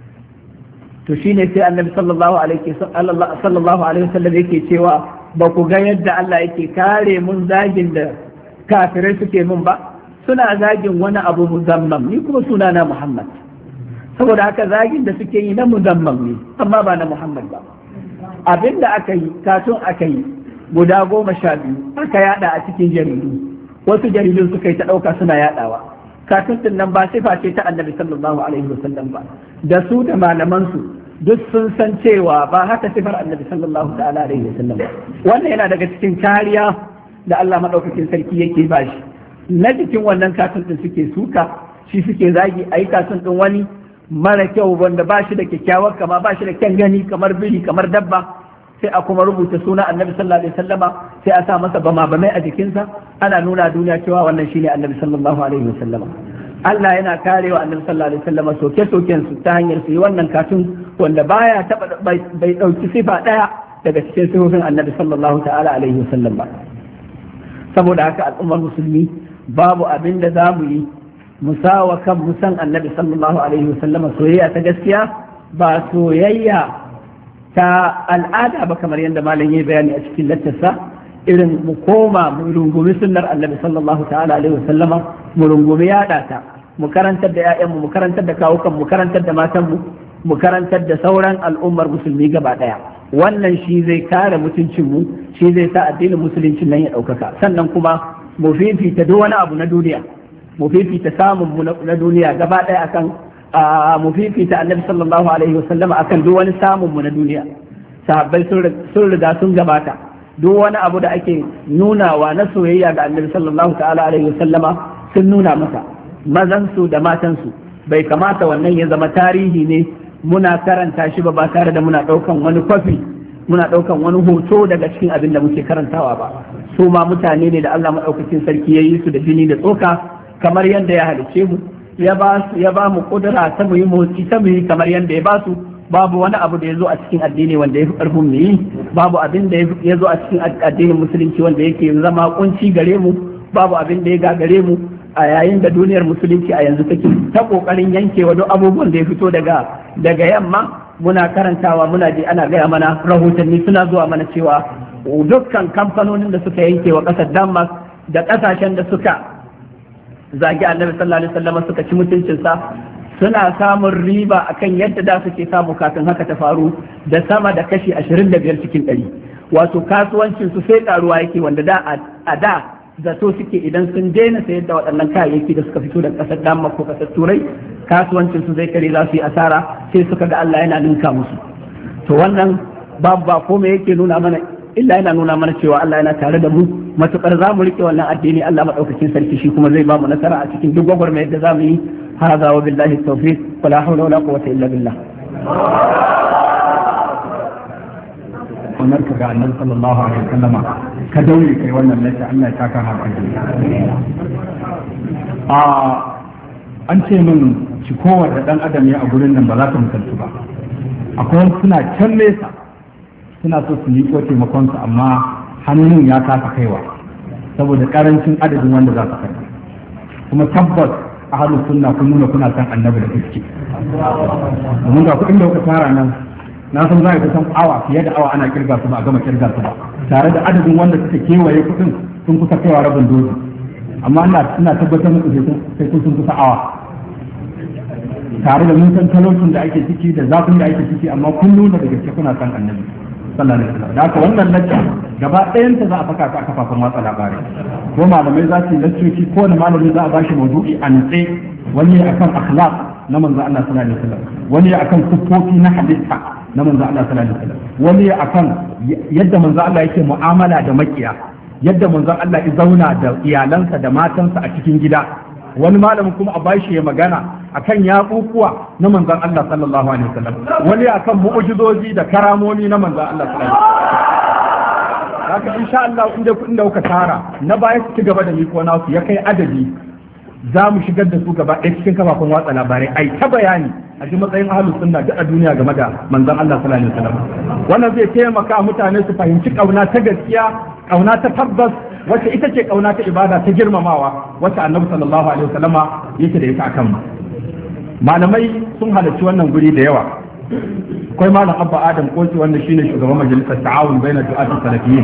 C: To shine sai annabi sallallahu alaihi wasallam yake cewa ba ku ga yadda Allah yake kare mun zagin da kafirai suke mun ba? Suna zagin wani abu muzammam, ni kuma suna na Muhammad. Saboda haka zagin da suke yi na muzammam ne, amma ba na Muhammad ba. Abinda aka yi, katun aka yi guda 12 aka yada a cikin jaridu, wasu jaridun suka yi ta ɗauka suna yadawa. Katun din nan ba sifa ce ta annabi sallallahu alaihi wasallam ba, da su da malamansu duk sun san cewa ba haka sifar annabi sallallahu ta'ala alaihi wasallam ba. Wannan yana daga cikin kariya da Allah madaukakin sarki yake bashi. Na cikin wannan katun din suke suka, shi suke zagi, ayi katun din wani mara kyau wanda ba shi da kyakkyawar kama, ba shi da kyan gani, kamar biri, kamar dabba, sai a kuma rubuta suna annabi sallallahu alaihi wasallama, sai a sa masa bama-bamai a jikinsa, ana nuna duniya cewa wannan shine annabi sallallahu alaihi wasallama. Allah yana karewa annabi sallallahu alaihi wasallama soke-soken su ta hanyar su yi wannan katun wanda bai dauki sifa daya daga cikin sifofin annabi sallallahu ta'ala alaihi wasallam ba. Saboda haka al'ummar musulmi babu abin da za mu yi musawa kan musan annabi sallallahu alaihi wasallama soyayya ta gaskiya, ba soyayya ta al'ada ba kamar yadda malam yayi bayani a cikin lattarsa, irin mu koma mu rungumi sunnar annabi sallallahu ta'ala alaihi wasallama, mu rungumi yada ta, mu karantar da 'ya'yanmu, mu karantar da kawukan, mu karantar da matanmu, mu karantar da sauran al'ummar musulmi gaba daya. Wannan shi zai kare mutuncinmu, shi zai sa addinin musuluncin nan ya ɗaukaka. Sannan kuma mu fifita duk wani abu na duniya mu fifita samun mu na duniya gaba ɗaya akan mu fifita annabi sallallahu alaihi wasallam akan duk wani samun mu na duniya. Sahabbai sun riga sun gabata, duk wani abu da ake nunawa na soyayya ga annabi sallallahu ta'ala alaihi wasallama sun nuna masa, mazan su da matan su. Bai kamata wannan ya zama tarihi ne muna karanta shi ba tare da muna ɗaukan wani kwafi, muna ɗaukan wani hoto daga cikin abin da muke karantawa ba. Su ma mutane ne da Allah maɗaukakin sarki ya yi su da jini da tsoka, kamar yadda ya halice mu, ya ba mu kudura ta mu yi motsi, ta mu yi kamar yadda ya ba su. Babu wani abu da ya zo a cikin addini wanda ya fi ƙarfin mu yi, babu abin da ya zo a cikin addinin musulunci wanda yake zama kunci gare mu, babu abin da ya gagare mu a yayin da duniyar musulunci a yanzu take ta kokarin yankewa duk abubuwan da ya fito daga yamma. Muna karantawa, muna ji ana gaya mana, rahotanni suna zuwa mana cewa dukkan kamfanonin da suka yanke wa ƙasar Denmark da ƙasashen da suka zagi annabi sallallahu alaihi wasallam suka ci mutuncinsa suna samun riba akan yadda da suke samu kafin haka ta faru da sama da kashi 25 cikin 100. Wato kasuwancin su sai karuwa yake, wanda a da zato suke idan sun daina sayar da waɗannan kayayyaki da suka fito daga ƙasar Denmark ko ƙasar Turai, kasuwancin su zai kare, za su yi asara, sai suka ga Allah yana ninka musu. To wannan babu ba komai yake nuna mana illa yana nuna mana cewa Allah yana tare da mu, matukar za mu rike wannan addini, Allah madaukakin sarki shi kuma zai ba mu nasara a cikin duk gwagwarmayar da za mu yi. هذا وبالله التوفيق ولا حول ولا قوة إلا بالله.
B: ونرك ga annabi sallallahu alaihi wasallam ka daure kai wannan lafiya, Allah ya saka haka. An ce min cikowar da dan adam ya a gurin nan ba za ta musaltu ba. Akwai suna can nesa suna so su yi ko taimakon su, amma hannun ya kasa kaiwa saboda karancin adadin wanda za su kai. Kuma tabbas ahlus sunna kun nuna kuna san annabi da gaske. Mun ga kuɗin da kuka tara nan, na san za a kusan awa, fiye da awa ana kirga su ba a gama kirga su ba, tare da adadin wanda suka kewaye kuɗin sun kusa kaiwa rabin dozi, amma ina tabbatar muku sai kun sun kusa awa, tare da mun san talaucin da ake ciki da zafin da ake ciki, amma kun nuna da gaske kuna san annabi sallallahu alaihi wasallam. Da haka wannan lacca gaba ɗayanta za a saka ta a kafafen watsa labarai, ko malamai za su yi laccoci, ko wani malami za a bashi maudu'i a nutse, wani akan akhlaq na manzo Allah sallallahu alaihi wasallam, wani akan siffofi na halitta na manzo Allah sallallahu alaihi wasallam, wani akan yadda manzo Allah yake mu'amala da makiya, yadda manzo Allah ya zauna da iyalansa da matansa a cikin gida. Wani malamin kuma a bashi ya magana akan yaƙuƙuwa na manzon Allah sallallahu alaihi wasallam, wani akan mu'jizozi da karamomi na manzon Allah sallallahu alaihi wasallam. Haka insha Allah inda kuɗin da kuka tara na baya su ci gaba da miko nasu ya kai adadi, za mu shigar da su gaba ɗaya cikin kafafen watsa labarai, ai ta bayani a ji matsayin ahlus sunna duk a duniya game da manzon Allah sallallahu alaihi wasallam. Wannan zai taimaka mutane su fahimci kauna ta gaskiya, kauna ta tabbas, wacce ita ce kauna ta ibada ta girmamawa, wacce annabi sallallahu alaihi wasallama yake da ita akan mu. Malamai sun halarci wannan guri da yawa. Akwai malam Abba Adam Koki wanda shine shugaban majalisar ta'awun baina du'atul salafiyyin,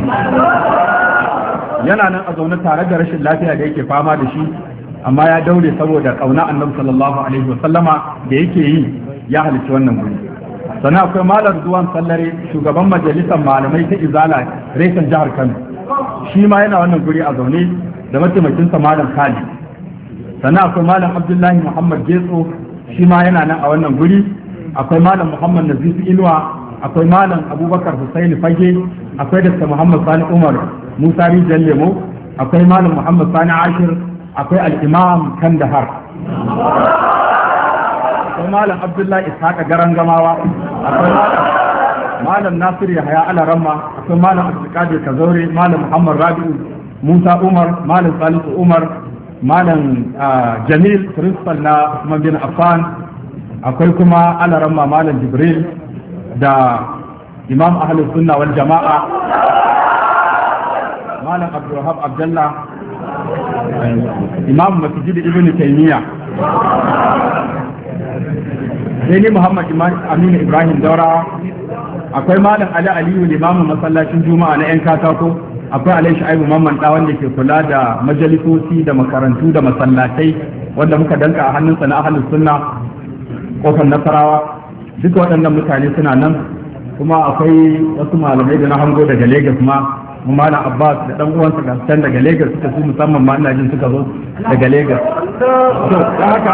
B: yana nan a zaune tare da rashin lafiya da yake fama da shi, amma ya daure saboda kauna annabi sallallahu alaihi wasallama da yake yi, ya halarci wannan guri. Sannan akwai malam Zuwan Sallare, shugaban majalisar malamai ta Izala reshen jihar Kano, shi ma yana wannan guri a zaune da mataimakinsa malam Khalid. Sannan akwai malam Abdullahi Muhammad Getso, shi ma yana nan a wannan guri. Akwai malam Muhammad Nazifi Inuwa, akwai malam Abubakar Hussaini Fage, akwai Dr. Muhammad Sani Umar Musa Rijal Lemo, akwai malam Muhammad Sani Ashir, akwai al-Imam Kandahar, akwai malam Abdullahi Ishaqa Garangamawa, akwai malam Nasir Yahaya Alaramma, akwai malam Abdulkadir Kazaure, malam Muhammad Rabi'u Musa Umar, malam Salisu Umar, malam Jamil Principal na Usman bin Affan, akwai kuma Alaramma malam Jibril da Imam Ahlus Sunna wal Jama'a malam Abdulwahab Abdullah, Imam Masjid Ibn Taymiyyah, sai ni Muhammad Aminu Ibrahim Daura, akwai malam Ali Aliyu limamin masallacin Juma'a na 'yan katako, akwai Alai Shu'aibu Mamman da wanda ke kula da majalisoci da makarantu da masallatai wanda muka danka a hannunsa na Ahlus Sunna kofar Nasarawa. Duka waɗannan mutane suna nan, kuma akwai wasu malamai da na hango daga Lagos ma, Malam Abbas da ɗan uwansa ga can daga Lagos suka su, musamman ma ina jin suka zo daga Lagos. to da haka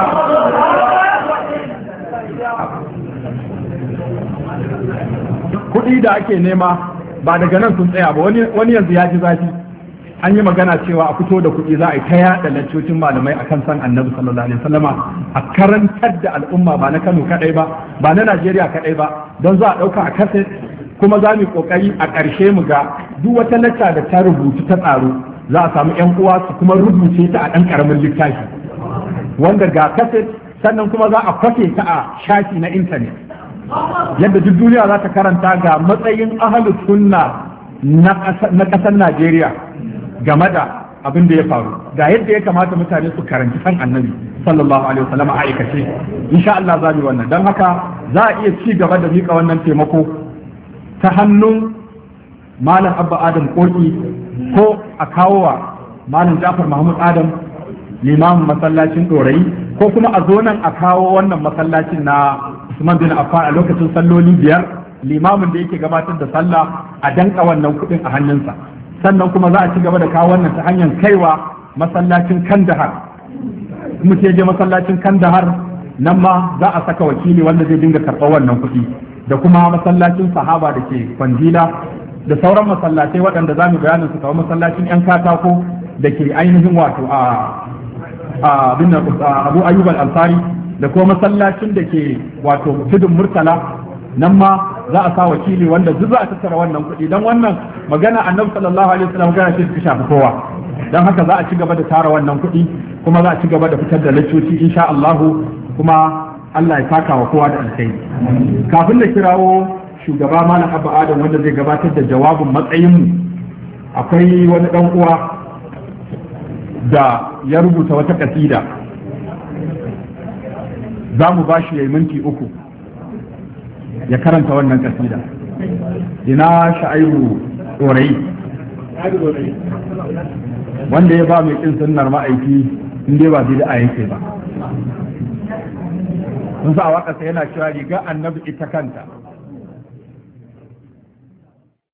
B: kuɗi da ake nema ba daga nan sun tsaya ba, wani yanzu ya ji zafi an yi magana cewa a fito da kuɗi za a yi ta yaɗa laccocin malamai akan san annabi sallallahu alaihi wasallama a karantar da al'umma ba na Kano kadai ba ba na Najeriya kadai ba, don za a ɗauka a kaset kuma za mu kokari a ƙarshe mu ga duk wata lacca da ta rubutu ta tsaro za a samu ƴan uwa su kuma rubuce ta a ɗan ƙaramin littafi wanda ga kaset sannan kuma za a kwafe ta a shafi na intanet yadda duk duniya za ta karanta ga matsayin ahlus sunna na ƙasar Najeriya game da abin da ya faru, ga yadda ya kamata mutane su karanci san annabi sallallahu alaihi wasallam a aikace. Insha Allah za mu yi wannan, don haka za a iya ci gaba da mika wannan taimako ta hannun Malam Abba Adam Koki ko a kawo wa Malam Jafar Mahmud Adam limamin masallacin Dorayi, ko kuma a zo nan a kawo wannan masallacin na Usman bin Affan a lokacin salloli 5 limamin da yake gabatar da sallah a danka wannan kuɗin a hannunsa. Sannan kuma za a ci gaba da kawo wannan ta hanyar kaiwa masallacin Kandahar. Muke je masallacin Kandahar nan ma za a saka wakili wanda zai dinga karɓar wannan kuɗi, da kuma masallacin Sahaba da ke Kwandila da sauran masallatai waɗanda za mu bayanin su kawo masallacin 'yan katako da ke ainihin wato a Abu Ayyub al-Ansari da kuma masallacin da ke wato Tudun Murtala nan ma za a sa wakili wanda duk za a tattara wannan kuɗi, don wannan magana annabi sallallahu alaihi wasallam magana ce ta shafi kowa, don haka za a ci gaba da tara wannan kuɗi kuma za a ci gaba da fitar da laccoci insha Allah, kuma Allah ya saka wa kowa da alkhairi. Kafin da kirawo shugaba Malam Abba Adam wanda zai gabatar da jawabin matsayinmu, akwai wani dan uwa da ya rubuta wata kasida, za mu ba shi minti 3 ya karanta wannan kasida. Ina Sha'ibu Dorayi wanda ya ba mai kin sunnar ma'aiki in dai ba bid'a yake ba. Sun sa a waƙarsa yana cewa riga annabi ita kanta